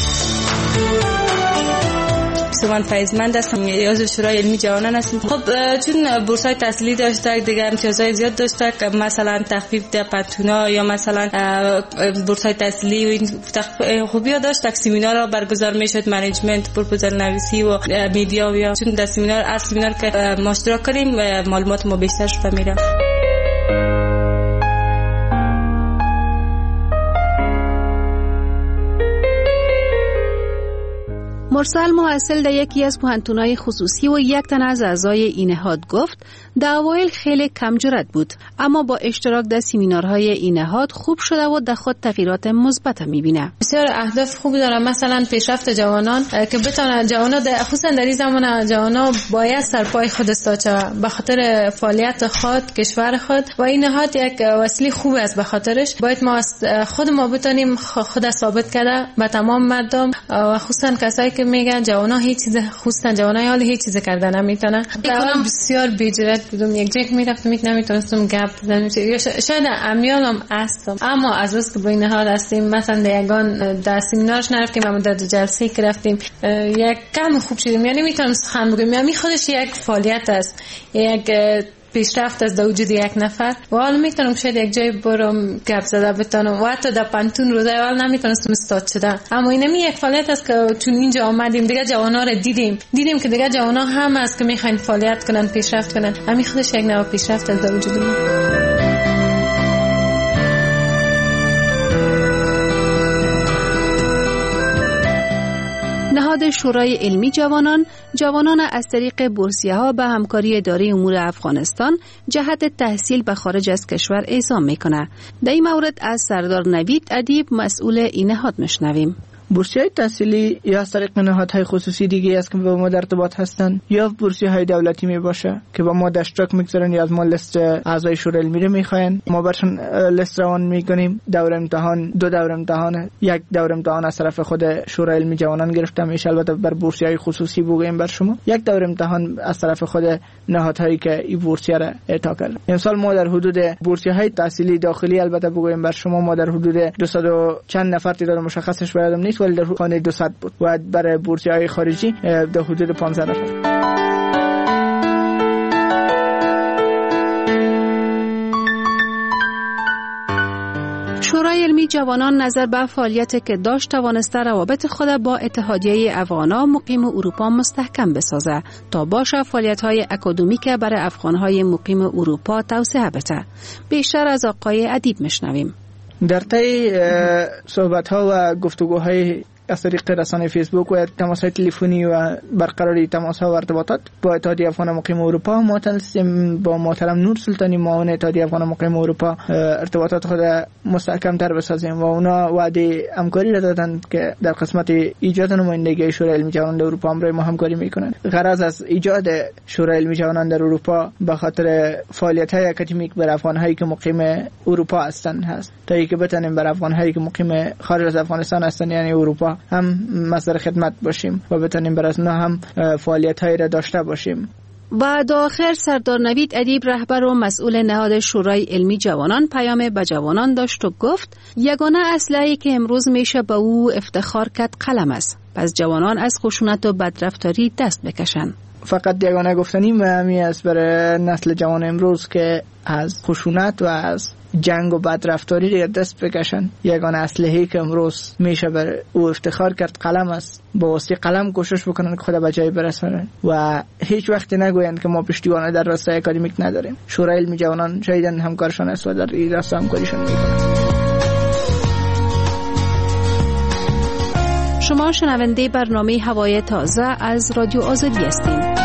سوان فیضمند هستم، عضو شورای علمی جوانان هستم. خب چون بورس‌های تحصیلی داشته، دیگه امتیازهای زیاد داشته، مثلا تخفیف در پنتونا یا مثلا بورس‌های تحصیلی و این خوبی‌ها داشت. سمینارها برگزار میشد، منیجمنت، پروپوزال نویسی و میدیا یا چون در سمینار که ما اشتراک کردیم معلومات ما بیشتر شده میره. مرسل محصل در یکی از پوهنتون‌های خصوصی و یک تن از اعضای این نهاد گفت در اوایل خیلی کم جرأت بود، اما با اشتراک در سمینارهای این نهاد خوب شده و در خود تغییرات مثبت می‌بینه. بسیار اهداف خوبی داره، مثلا پیشرفت جوانان که بتونن جوانان خصوصا در این زمان جوانان باید سرپای خود استاد به خاطر فعالیت خود کشور خود و این نهاد یک وسیله خوبی است. به خاطرش باید ما خود ما بتونیم خود ثابت کرده به تمام مردم و خصوصا کسایی که میگن جوانا هیچ چیز، خصوصا جوانای حال هیچ چیز کردن نمیتونن. من بسیار بی‌جرأت بودم، یک جایی میرفتم نمیتونستم گپ بزنم، شاید امیالم هستم، اما از روز که با این نهاد هستیم مثلا دیگان در سمینارش نرفتیم اما در جلسه که رفتیم یک کم خوب شدیم، یعنی میتونم سخن بگم، یعنی خودش یک فعالیت است، یک پیشرفت از وجود یک نفر و حالا میتونم شاید یک جای برم گپ زده بتونم و حتی در پنتون روزای اول نمیتونستم استاد شده، اما اینمی یک فعالیت است که چون اینجا آمدیم دیگه جوانا رو دیدیم که دیگه جوانا هم است که میخواین فعالیت کنن، پیشرفت کنن، همین خودش یک نوع پیشرفت از وجود ما. نهاد شورای علمی جوانان از طریق بورسیه‌ها به همکاری اداره امور افغانستان جهت تحصیل به خارج از کشور اعزام میکنه. در این مورد از سردار نوید ادیب مسئول این نهاد میشنویم. بورسیه‌های تحصیلی یا از طریق نهادهای خصوصی دیگه است که با ما در ارتباط هستن یا بورسیه‌های دولتی می باشه که با ما در اشتراک میگذارن یا از ما لیست اعضای شورای علمی رو میخواین، ما برشون لیست روان میکنیم. دور امتحان 2 دور امتحان، یک دور امتحان از طرف خود شورای علمی جوانان گرفته میشه، البته بر بورسیه‌های خصوصی بگیم بر شما، یک دور امتحان از طرف خود نهادهایی که این بورسیه را اعطا کرده. امسال ما در حدود بورسیه‌های تحصیلی داخلی البته بگیم بر شما ما در حدود 200 چند نفر تعداد مشخصش برادم نیست ولی در خانه 200 بود و برای بورسیه‌های خارجی در حدود 15 نفر. شورای علمی جوانان نظر به فعالیتی که داشت توانسته روابط خود با اتحادیه افغان‌ها مقیم اروپا مستحکم بسازه تا باشه فعالیت‌های اکادمیک برای افغان‌های مقیم اروپا توسعه بده. بیشتر از آقای ادیب میشنویم. در طی صحبت‌ها و گفتگوهای از طریق رسانه فیسبوک و تماس‌های تلفنی و برقراری تماس‌ها و ارتباطات با اتحادیه افغان مقیم اروپا معطل هستیم. با محترم نور سلطانی معاون اتحادیه افغان مقیم اروپا ارتباطات خود مستحکم تر بسازیم و اونا وعده همکاری را دادن که در قسمت ایجاد نمایندگی شورای علمی جوانان در اروپا همراه ما همکاری میکنن. غرض از ایجاد شورای علمی جوانان در اروپا به خاطر فعالیت‌های اکادمیک بر افغان‌هایی که مقیم اروپا هستند هست، تا اینکه بتونیم بر افغان‌هایی که مقیم خارج از افغانستان هستند یعنی اروپا هم مصدر خدمت باشیم و بتونیم بر اساس هم فعالیت‌هایی را داشته باشیم. و در آخر سردار نوید ادیب رهبر و مسئول نهاد شورای علمی جوانان پیام به جوانان داشت و گفت یگانه اسلحه‌ای که امروز میشه به او افتخار کرد قلم است. پس جوانان از خشونت و بدرفتاری دست بکشن. فقط یگانه گفتنیم و همی است برای نسل جوان امروز که از خشونت و از جنگ و بدرفتاری دست بکشن. یگانه اسلحه‌ای که امروز میشه بر او افتخار کرد قلم است. با واسطه قلم کوشش بکنن که خود به جای برسونن و هیچ وقت نگوین که ما پشتیبانی در راستای اکادمیک نداریم. شورای علمی جوانان شایدن همکارشان است و در این راستا همکاریشان میکنن. شما شنونده برنامه هوای تازه از رادیو آزادی هستید.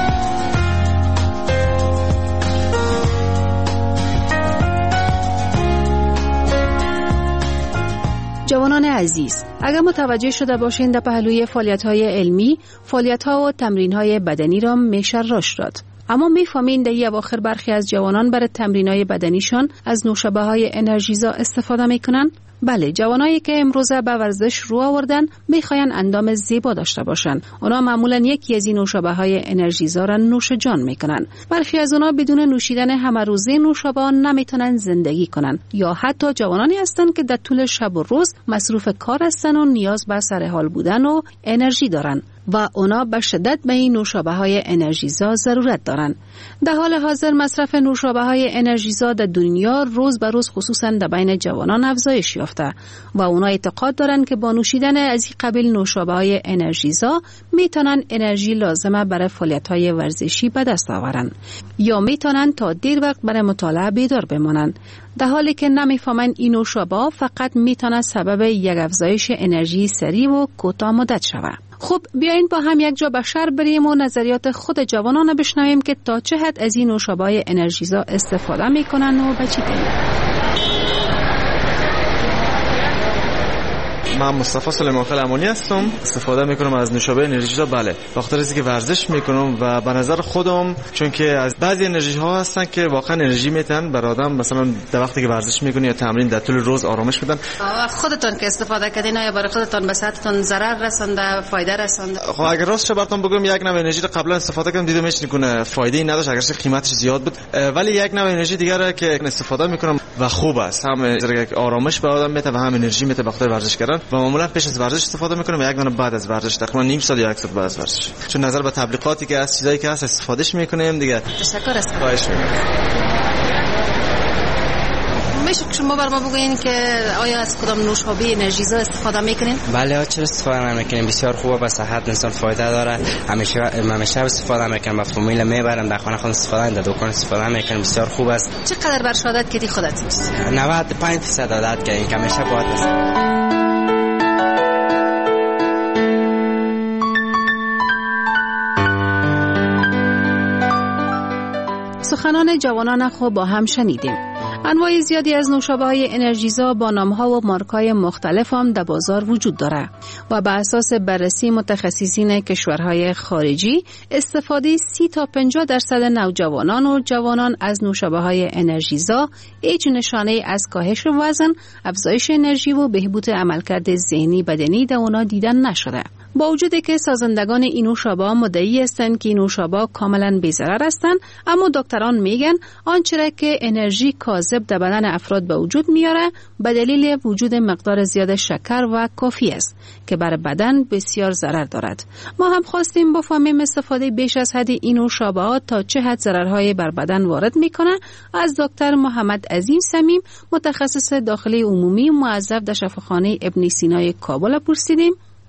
جوانان عزیز، اگر متوجه شده باشین در پهلوی فعالیت‌های علمی، فعالیت‌ها و تمرین‌های بدنی را میشه رشد داد. اما میفهمین در اواخر برخی از جوانان برای تمرین‌های بدنیشان از نوشابه‌های انرژیزا استفاده میکنن؟ بله، جوانایی که امروزه به ورزش رو آوردن میخواین اندام زیبا داشته باشن. اونا معمولا یکی از این نوشابه‌های انرژیزا را نوش جان میکنن. برخی از اونا بدون نوشیدن همه روزه نوشابه نمیتونن زندگی کنن، یا حتی جوانانی هستن که در طول شب و روز مصروف کار هستن و نیاز به سرحال بودن و انرژی دارن و اونا به شدت به این نوشابه‌های انرژیزا ضرورت دارن. در حال حاضر مصرف نوشابه‌های انرژیزا در دنیا روز به روز خصوصا در بین جوانان افزایش یافته و اونا اعتقاد دارن که با نوشیدن از این قبیل نوشابه‌های انرژیزا میتونن انرژی لازمه برای فعالیت‌های ورزشی به دست آورن یا میتونن تا دیر وقت برای مطالعه بیدار بمانن، در حالی که نمیفهمن این نوشابه فقط میتونه سبب یک افزایش انرژی سریع و کوتاه مدت شود. خب بیاین با هم یک جا به شهر بریم و نظریات خود جوانان بشنویم که تا چه حد از این نوشابه‌های انرژیزا استفاده میکنن و به چی دلیل. من مصطفی سلیمان خیل امانی هستم. استفاده میکنم از نوشابه انرژیزا. بله، بخاطر اینکه ورزش میکنم و به نظر خودم چون که از بعضی انرژی ها هستن که واقعا انرژی میتن بر آدم، مثلا در وقتی که ورزش میکنی یا تمرین در طول روز آرامش میدن. خودتون که استفاده کردین یا برای خودتون به صحتتون ضرر رسونده، فایده رسونده؟ خب اگر راستش براتون بگم یک نوع انرژی رو قبلا استفاده کردم دیدم هیچ نکنه فایده ای نداشت، اگرچه قیمتش زیاد بود، ولی یک نوع انرژی دیگه که استفاده میکنم و خوب است، هم آرامش به آدم میده و هم انرژی میده به خاطر ورزش کردن و معمولا پیش از ورزش استفاده میکنم و یک دونه بعد از ورزش، تقریبا نیم ساعت یا یک ساعت بعد از ورزش، چون نظر به تبلیغاتی که از چیزایی که هست استفادهش میکنیم دیگه. تشکر است. خواهش میکنم. میشه شما بر ما بگوین که آیا از کدام نوشابه انرژیزا استفاده میکنین؟ بله، چرا استفاده نمیکنیم؟ بسیار خوبه، به صحت انسان فایده داره. همیشه استفاده میکنم، با فامیل میبرم در خانه خودم استفاده، در دکان استفاده میکنم، بسیار خوب است. چقدر بر عادت کردی خودت؟ 95% عادت کردیم که همیشه باید است. سخنان جوانان خود با هم شنیدیم. انواع زیادی از نوشابه‌های انرژیزا با نام‌ها و مارک‌های مختلف هم در بازار وجود داره و بر اساس بررسی متخصصین کشورهای خارجی استفاده 30 تا 50% نوجوانان و جوانان از نوشابه‌های انرژیزا هیچ نشانه از کاهش وزن، افزایش انرژی و بهبود عملکرد ذهنی بدنی در اونا دیدن نشده. با وجودی که سازندگان این نوشابه مدعی هستند که این نوشابه کاملا بی‌ضرر هستند، اما دکتران میگن آنچه که انرژی کاذب در بدن افراد به وجود میاره به دلیل وجود مقدار زیاد شکر و کافی است که بر بدن بسیار ضرر دارد. ما هم خواستیم بفهمیم استفاده بیش از حد این نوشابه تا چه حد ضررهای بر بدن وارد میکنه. از دکتر محمد عظیم صمیم، متخصص داخلی عمومی معذب در شفاخانه ابن سینای کابل پرسیدیم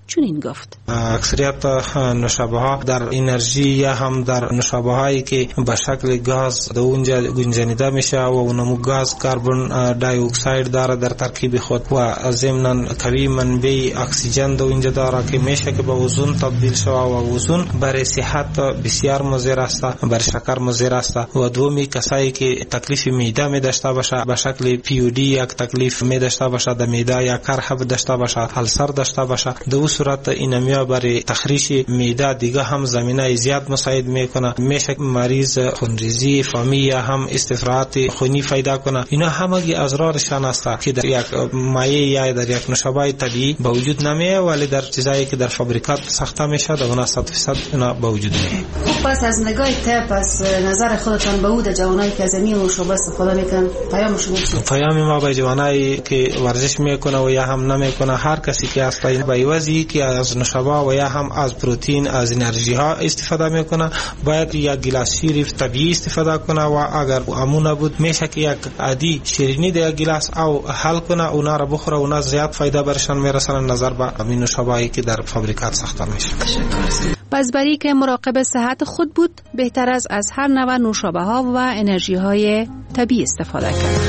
چنین گفت: اکثریت نوشابه ها در انرژی یا هم در نوشابه هایی که به شکل گاز در اونجا گنجانیده میشه و اونمو گاز کربن دای اکساید داره در ترکیب خود و ضمن قوی منبع اکسیژن در اینجا داره که میشه که به اوزون تبدیل شود و اوزون برای صحت بسیار مضر است، برای شکر مضر است. و دومی کسایی که تکلیف معده می داشته باشه به شکل POD یک تکلیف می داشته باشه در معده یا کرح داشته باشه، السر داشته باشه، در اون صورت اینمیا برای تخریش معده دیگه هم زمینه زیاد مساعد میکنه. میشه مریض خونریزی فامی یا هم استفراغات خونی پیدا کنه. اینا همگی اضرارشان است که در یک مایع یا در یک نوشابه طبیعی به وجود نمیه، ولی در چیزایی که در فابریکات ساخته میشه در اون 100% اینا به وجود میه. خب پس از نگاه تپ از نظر خودتان به اود جوانایی که از این نوشابه استفاده میکنن پیام شما چیه؟ پیام ما به جوانایی که ورزش میکنه و یا هم نمیکنه، هر کسی که است به عوضی که از نوشابه و یا هم از پروتئین از انرژی ها استفاده میکنه باید یک گلاس شیر طبیعی استفاده کنه و اگر امون بود میشه که یک عادی شیرینی در یک گلاس او حل کنه اونا را بخوره، اونا زیاد فایده برشان میرسونه نظر به این نوشابه‌ای که در فابریکات ساخته میشه. پس برای که مراقب صحت خود بود بهتر است از هر نوع نوشابه ها و انرژی های طبیعی استفاده کرد.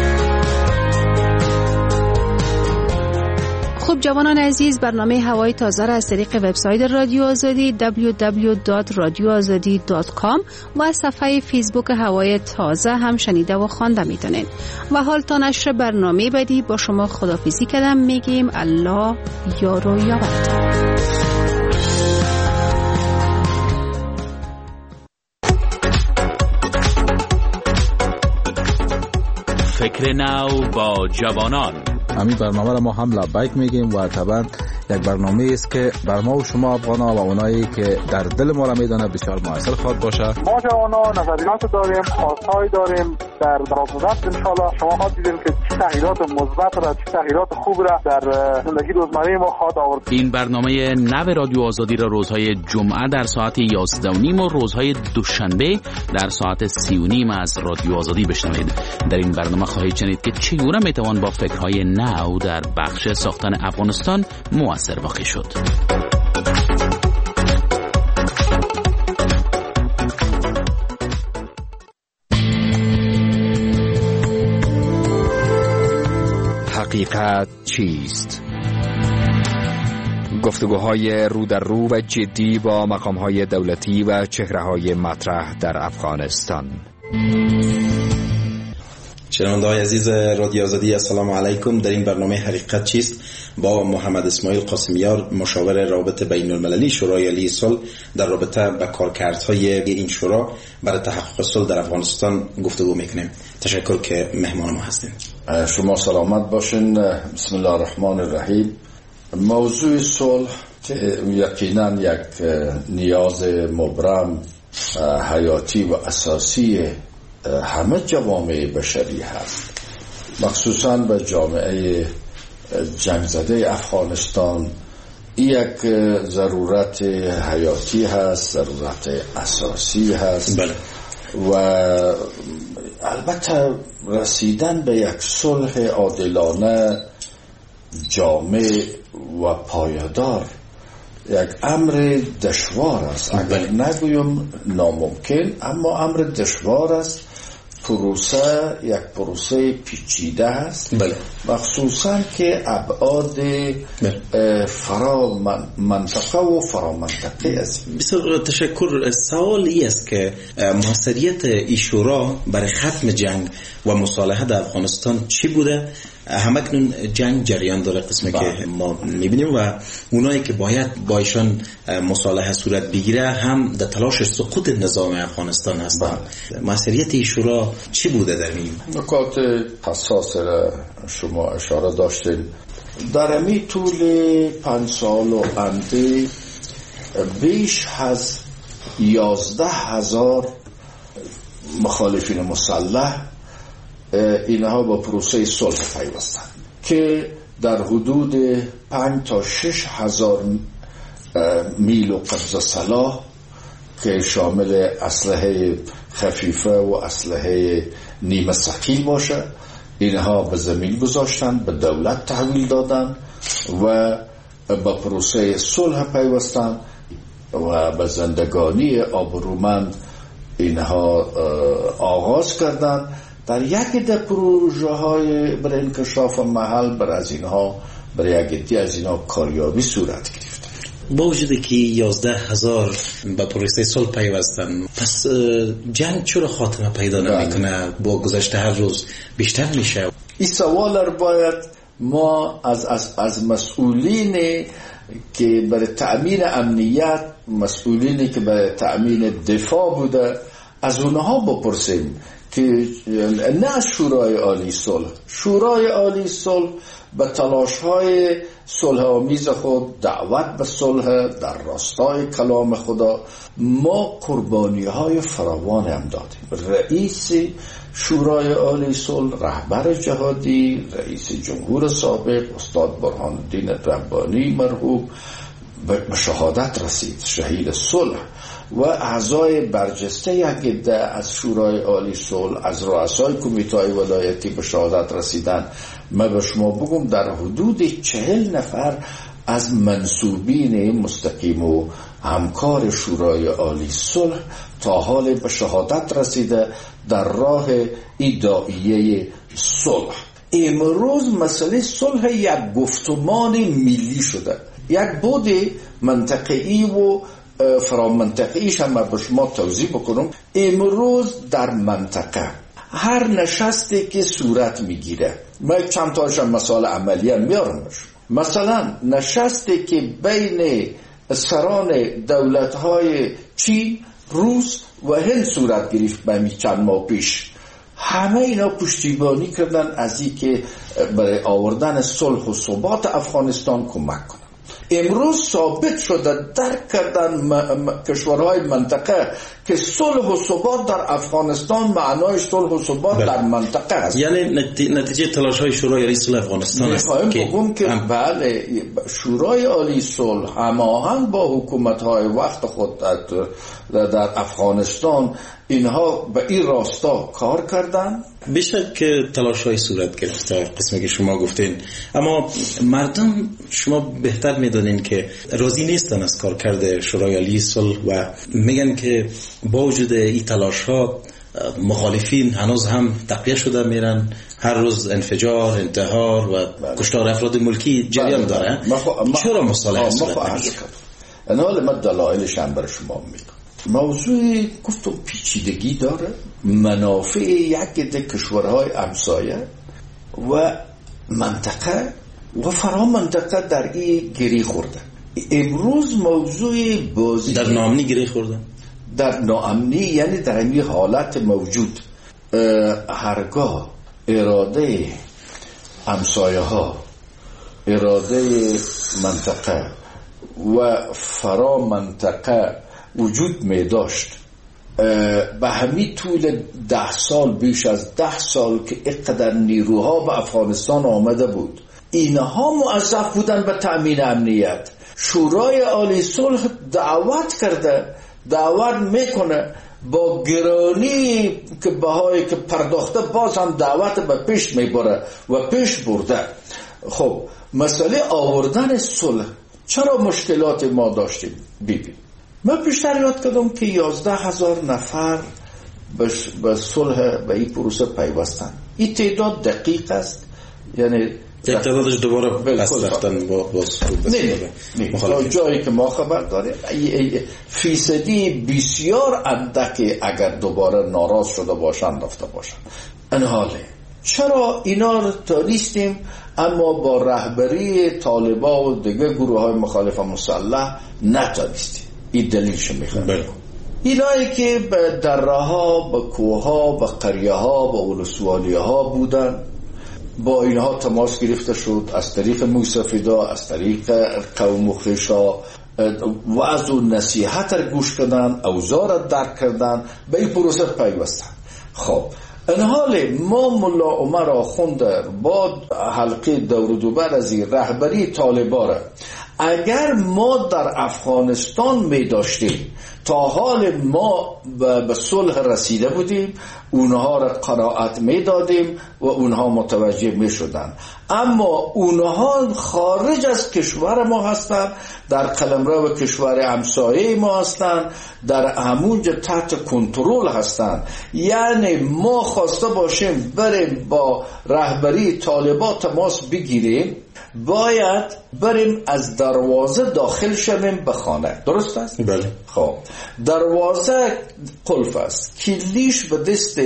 خب جوانان عزیز، برنامه هوای تازه را از طریق وبسایت رادیو آزادی www.radioazadi.com و صفحه فیسبوک هوای تازه هم شنیده و خوانده میتونین. و حال تا نشر برنامه بعدی با شما خداحافظی کردم، میگیم الله یار و یاورتان. فکر نو با جوانان. همین برنامه را ما هم لبیک میگیم و طبعا یک برنامه است که بر ما و شما افغانا و اونایی که در دل ما را میدانه بسیار موثر خواهد باشه. ما جوانا نظریات داریم، خواستهای داریم، در گذشت ان شاءالله شما ها دیدین که چه تغییرات مثبت را چه تغییرات خوب را در زندگی روزمره ما خواهد آورد. این برنامه نو رادیو آزادی را روزهای جمعه در ساعت 11:30 و روزهای دوشنبه در ساعت 30:30 از رادیو آزادی بشنوید. در این برنامه خواهید شنید که چگونه میتوان با فکرهای نو در بخش ساختن افغانستان موثر واقع شد. حقیقت چیست؟ گفتگوهای رو در رو و جدی با مقامهای دولتی و چهره‌های مطرح در افغانستان. شنونده‌های عزیز رادیو آزادی، السلام علیکم. در این برنامه حقیقت چیست با محمد اسماعیل قاسمیار، مشاور رابطه بین المللی شورای عالی صلح در رابطه با کارکردهای این شورا برای تحقق صلح در افغانستان گفتگو میکنیم. تشکر که مهمان ما هستین. شما سلامت باشین. بسم الله الرحمن الرحیم. موضوع صلح که یقینا یک نیاز مبرم حیاتی و اساسی همه جوامع بشری هست، مخصوصا به جامعه جنگ زده افغانستان. یک ضرورت حیاتی هست، ضرورت اساسی هست. بله. و البته رسیدن به یک صلح عادلانه جامع و پایدار یک امر دشوار است، اگر نگویم ناممکن، اما امر دشوار است. یک پروسه پیچیده است. بله. مخصوصا که ابعاد فرا منطقه و فرا منطقه است. بسیار تشکر. سوالی است که موثریت این شورا برای ختم جنگ و مصالحه در افغانستان چی بوده؟ همکنون جنگ جریان داره قسمی که ما میبینیم و اونایی که باید با ایشان مصالحه صورت بگیره هم در تلاش سقوط نظام افغانستان هستند. موثریت این شورا چی بوده در این نکات حساس را شما اشاره داشتین؟ در امی طول 5 سال و انده بیش از 11,000 مخالفین مسلح اینها با پروسه صلح پیوستند که در حدود 5 تا 6,000 میل و قبض سلاح که شامل اسلحه خفیفه و اسلحه نیمه ثقیل باشه اینها به زمین گذاشتن، به دولت تحویل دادن و به پروسه صلح پیوستند و به زندگانی آبرومند اینها آغاز کردند. در یکی در پروژه های برای انکشاف محل برای یک عده از اینها کاریابی صورت گرفت. با وجودی که 11,000 به پروسه صلح پیوستن، پس جنگ چرا خاتمه پیدا نمیکنه؟ با گذشت هر روز بیشتر میشه. این سوال را باید ما از مسئولین که برای تأمین امنیت، مسئولینی که برای تأمین دفاع بوده، از اونها بپرسیم که نه از شورای عالی صلح. شورای عالی صلح به تلاش‌های صلح آمیز خود دعوت به صلح در راستای کلام خدا، ما قربانی‌های فراوان هم دادیم. رئیس شورای عالی صلح، رهبر جهادی، رئیس جمهور سابق استاد برهان‌الدین ربانی مرحوم به شهادت رسید، شهید صلح. و اعضای برجسته یک عده از شورای عالی صلح، از رؤسای کمیته‌های ولایتی به شهادت رسیدن. من به شما بگم در حدود 40 نفر از منسوبین مستقیم و همکار شورای عالی صلح تا حال به شهادت رسیده در راه ادعیه صلح. امروز مسئله صلح یک گفتمان ملی شده، یک بود منطقه‌ای و فرامنطقه‌ایش هم به شما توضیح بکنم. امروز در منطقه هر نشستی که صورت میگیره، من چند تاش مثال عملی هم میارمش. مثلا نشستی که بین سران دولت‌های چین، روس و هند صورت گرفت به چند ماه پیش، همه اینا پشتیبانی کردن از این که برای آوردن صلح و ثبات افغانستان کمک کنن. امروز ثابت شده، درک کردن کشورهای منطقه که صلح و ثبات در افغانستان معنای صلح و ثبات در منطقه است. یعنی نتیجه تلاش‌های شورای عالی صلح افغانستان است که بله، شورای عالی صلح هماهنگ با حکومت‌های وقت خود در افغانستان اینها به این راستا کار کردن. بیشتر که تلاش‌های صورت گرفته قسمی که شما گفتین، اما مردم شما بهتر میدونین که راضی نیستن از کار کرده شورای عالی صلح و میگن که با وجود این تلاش‌ها مخالفین هنوز هم تقویه شده میرن، هر روز انفجار، انتحار و کشتار افراد ملکی جریان داره. چرا مصالحه صورت نمیگیره؟ حالا من دلایلش هم برای شما میگم. موضوع گفتم پیچیدگی داره، منافع یک عده کشورهای همسایه و منطقه و فرامنطقه در این گری خورده. امروز موضوع بازی در ناامنی گری خورده، در ناامنی یعنی در این حالت موجود هرگاه اراده همسایه ها، اراده منطقه و فرامنطقه وجود می داشت، به همین طول 10 سال، بیش از 10 سال که اقدر نیروها به افغانستان آمده بود، اینها موظف بودن به تأمین امنیت. شورای عالی صلح دعوت کرده، دعوت میکنه با گرانی که بهایی که پرداخته، باز هم دعوت به پیش میبره و پیش برده. خب مسئله آوردن صلح چرا مشکلات ما داشتیم؟ ببین، من بیشتر یاد کردم که 11,000 نفر به صلح به این پروسه پیوستن. این تعداد دقیق است، یعنی تعدادش دوباره پس رفتن با نه جایی که ما خبر داریم فیصدی بسیار اندک اگر دوباره ناراض شده باشن رفته باشن. این حاله چرا اینا رو تانیستیم اما با رهبری طالبا و دیگه گروه های مخالف مسلح نتانیستیم؟ این دلیلش میخوام. اینایی که به دره ها، به کوه ها، به قریه ها، به ولسوالی ها بودن، با اینها تماس گرفته شد از طریق موسفیدا، از طریق قوم و خویشا، وعظ و نصیحت را گوش کردن، اوضاع را درک کردن، به این پروسه پیوستن. خب این حال ما ملا عمر آخوند با حلقه دور دوبر از این رهبری طالبا را اگر ما در افغانستان می داشتیم تا حال ما به صلح رسیده بودیم، اونها را قناعت می دادیم و اونها متوجه می شدن. اما اونها خارج از کشور ما هستند، در قلمرو کشور همسایه ما هستند، در همونجا تحت کنترل هستند. یعنی ما خواسته باشیم بریم با رهبری طالبان تماس بگیریم، باید بریم از دروازه داخل شویم به خانه. درست است؟ بله. خب دروازه قلف است، کلیش به دست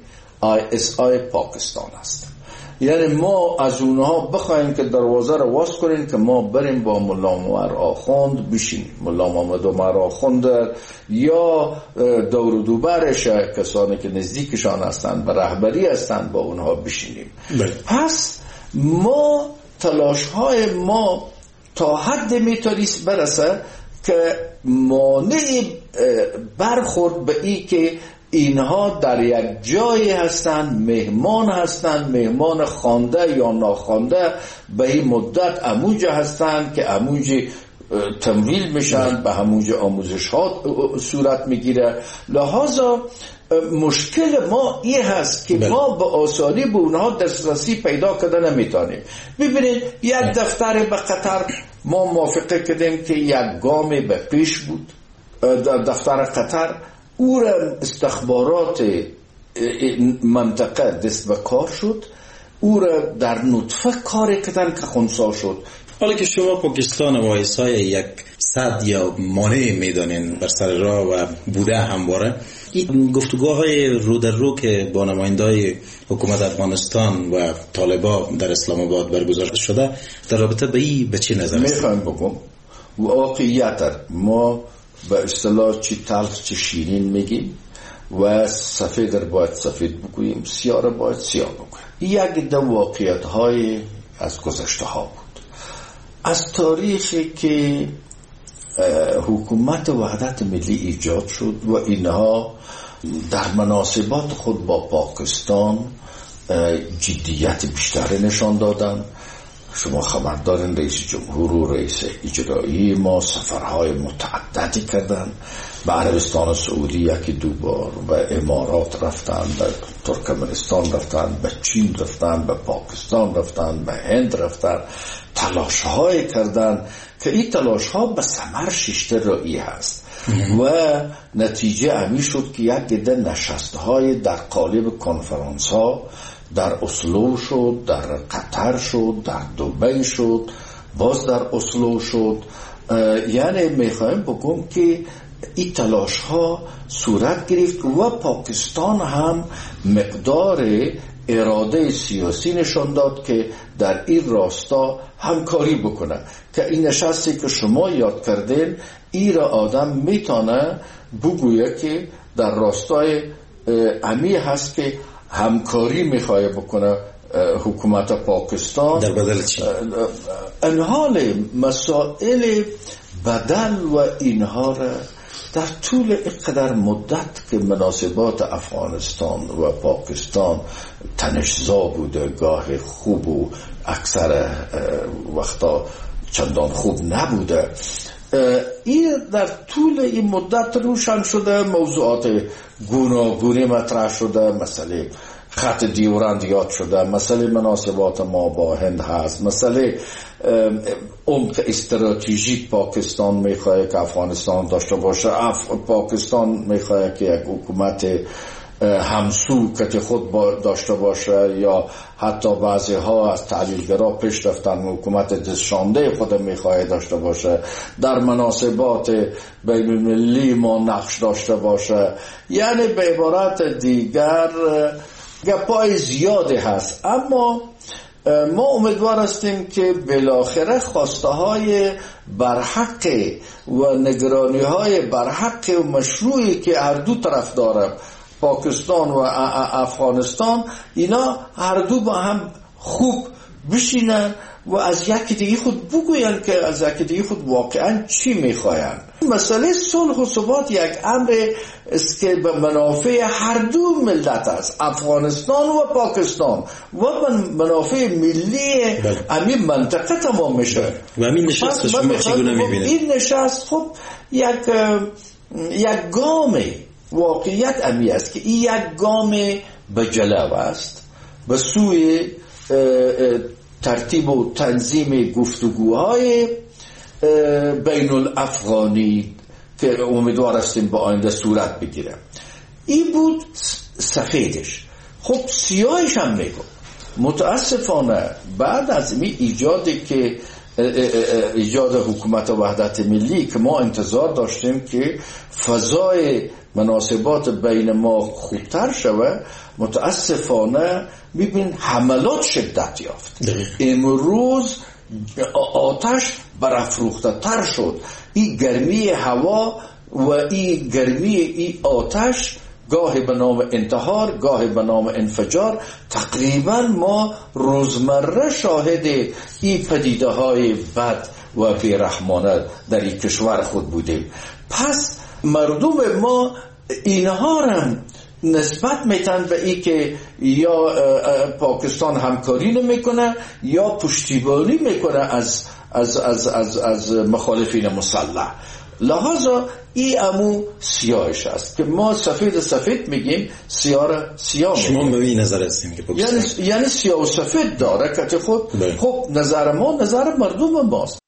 ISI پاکستان است. یعنی ما از اونها بخوایم که دروازه رو واس کنیم که ما بریم با ملا عمر آخوند بشینیم. ملا محمد عمر آخوند یا دور و دوبرش، کسانی که نزدیکشان هستند، به رهبری هستند، با اونها بشینیم. پس ما تلاش های ما تا حد میتونست برسه که مانع برخورد به این که اینها در یک جای هستند، مهمان هستند، مهمان خوانده یا ناخوانده، به این مدت اموجه هستند که اموجه تمویل میشن، به همونجا آموزش ها صورت میگیره. لحاظا مشکل ما این هست که ما به آسانی به اونها دسترسی پیدا کرده نمیتونیم. ببینید یک دفتر به قطر ما موافقه کردیم که یک گام به پیش بود. در دفتر قطر او را استخبارات منطقه دست به کار شد، او را در نطفه کار کردن که خنثی شد. حالا که شما پاکستان و ایسای یک صد یا مانع میدانین بر سر راه و بوده همواره، این گفتگوهای رو در رو که با نمایندای حکومت افغانستان و طالبان در اسلام آباد برگزار شده، در رابطه به این به چه نظر است؟ میخوایم بگم واقعیت ما به اصطلاح چی تلخ چی شیرین میگیم و سفید را باید سفید بگوییم، سیاه را باید سیاه بگوییم. یک دو واقعیت های از گذشته ها بود. از تاریخی که حکومت وحدت ملی ایجاد شد و اینها در مناسبات خود با پاکستان جدیت بیشتر نشان دادن. شما خبر دارین رئیس جمهور و رئیس اجرایی ما سفرهای متعددی کردن، به عربستان سعودی یکی دو بار، به امارات رفتن، به ترکمنستان رفتن، به چین رفتن، به پاکستان رفتن، به هند رفتن، تلاش‌های کردن که این تلاش‌ها به ثمر شیشته رایی هست و نتیجه امی شد که یک عده نشست‌های در قالب کنفرانس‌ها در اسلو شد، در قطر شد، در دبی شد، باز در اسلو شد. یعنی میخوایم بگم که این تلاش ها صورت گرفت و پاکستان هم مقدار اراده سیاسی نشان داد که در این راستا همکاری بکنه. که این نشستی که شما یاد کردین این را آدم میتونه بگویه که در راستای امی هست که همکاری میخواه بکنه حکومت پاکستان در بدل چی؟ انحال مسائل بدل و اینها را در طول اقدر مدت که مناسبات افغانستان و پاکستان تنشزا بوده، گاه خوب و اکثر وقتا چندان خوب نبوده، این در طول این مدت روشن شده، موضوعات گوناگونی مطرح شده، مسئله خط دیورند یاد شده، مسئله مناسبات ما با هند هست، مسئله عمق استراتژیک پاکستان میخواه که افغانستان داشته باشه، پاکستان میخواه که یک حکومت همسو که خود داشته باشه، یا حتی بعضی ها از تحلیلگرا پیش رفتن حکومت دستشانده خود میخواه داشته باشه، در مناسبات بین المللی ما نقش داشته باشه. یعنی به عبارت دیگر گپای زیاده هست، اما ما امیدوار هستیم که بالاخره خواسته های برحق و نگرانی های برحق و مشروعی که هر دو طرف داره، پاکستان و افغانستان، اینا هر دو با هم خوب بشینن و از یکی دیگه خود بگوین که از یکی دیگه خود واقعا چی میخواین. مسئله صلح و ثبات یک امر است که به منافع هر دو ملت است، افغانستان و پاکستان، و به منافع ملی همین منطقه تمام میشه. و همین نشست شما چگونه میبینید؟ این نشست خب یک گام واقعیت امی است که این یک گام به جلو است به سوی ترتیب و تنظیم گفتگوهای بین الافغانی که امیدوار هستیم به آینده صورت بگیره. این بود سفیدش. خب سیاهش هم میگم متاسفانه بعد از این ایجاد حکومت وحدت ملی که ما انتظار داشتیم که فضای مناسبات بین ما خوبتر شود، متاسفانه میبین حملات شدت یافت. امروز آتش برافروخته تر شد. این گرمی هوا و این گرمی این آتش گاهی به نام انتحار، گاهی به نام انفجار، تقریبا ما روزمره شاهد این پدیده های بد و بیرحمانه در این کشور خود بودیم. پس مردم ما اینها را نسبت میتن به ای که یا پاکستان همکاری نمیکنه یا پشتیبانی میکنه از مخالفین مسلح. لحاظا این امو سیاهش است که ما سفید میگیم، سیاه شما به این نظر هستیم که یعنی سیاه و سفید داره که خب نظر ما نظر مردم ماست.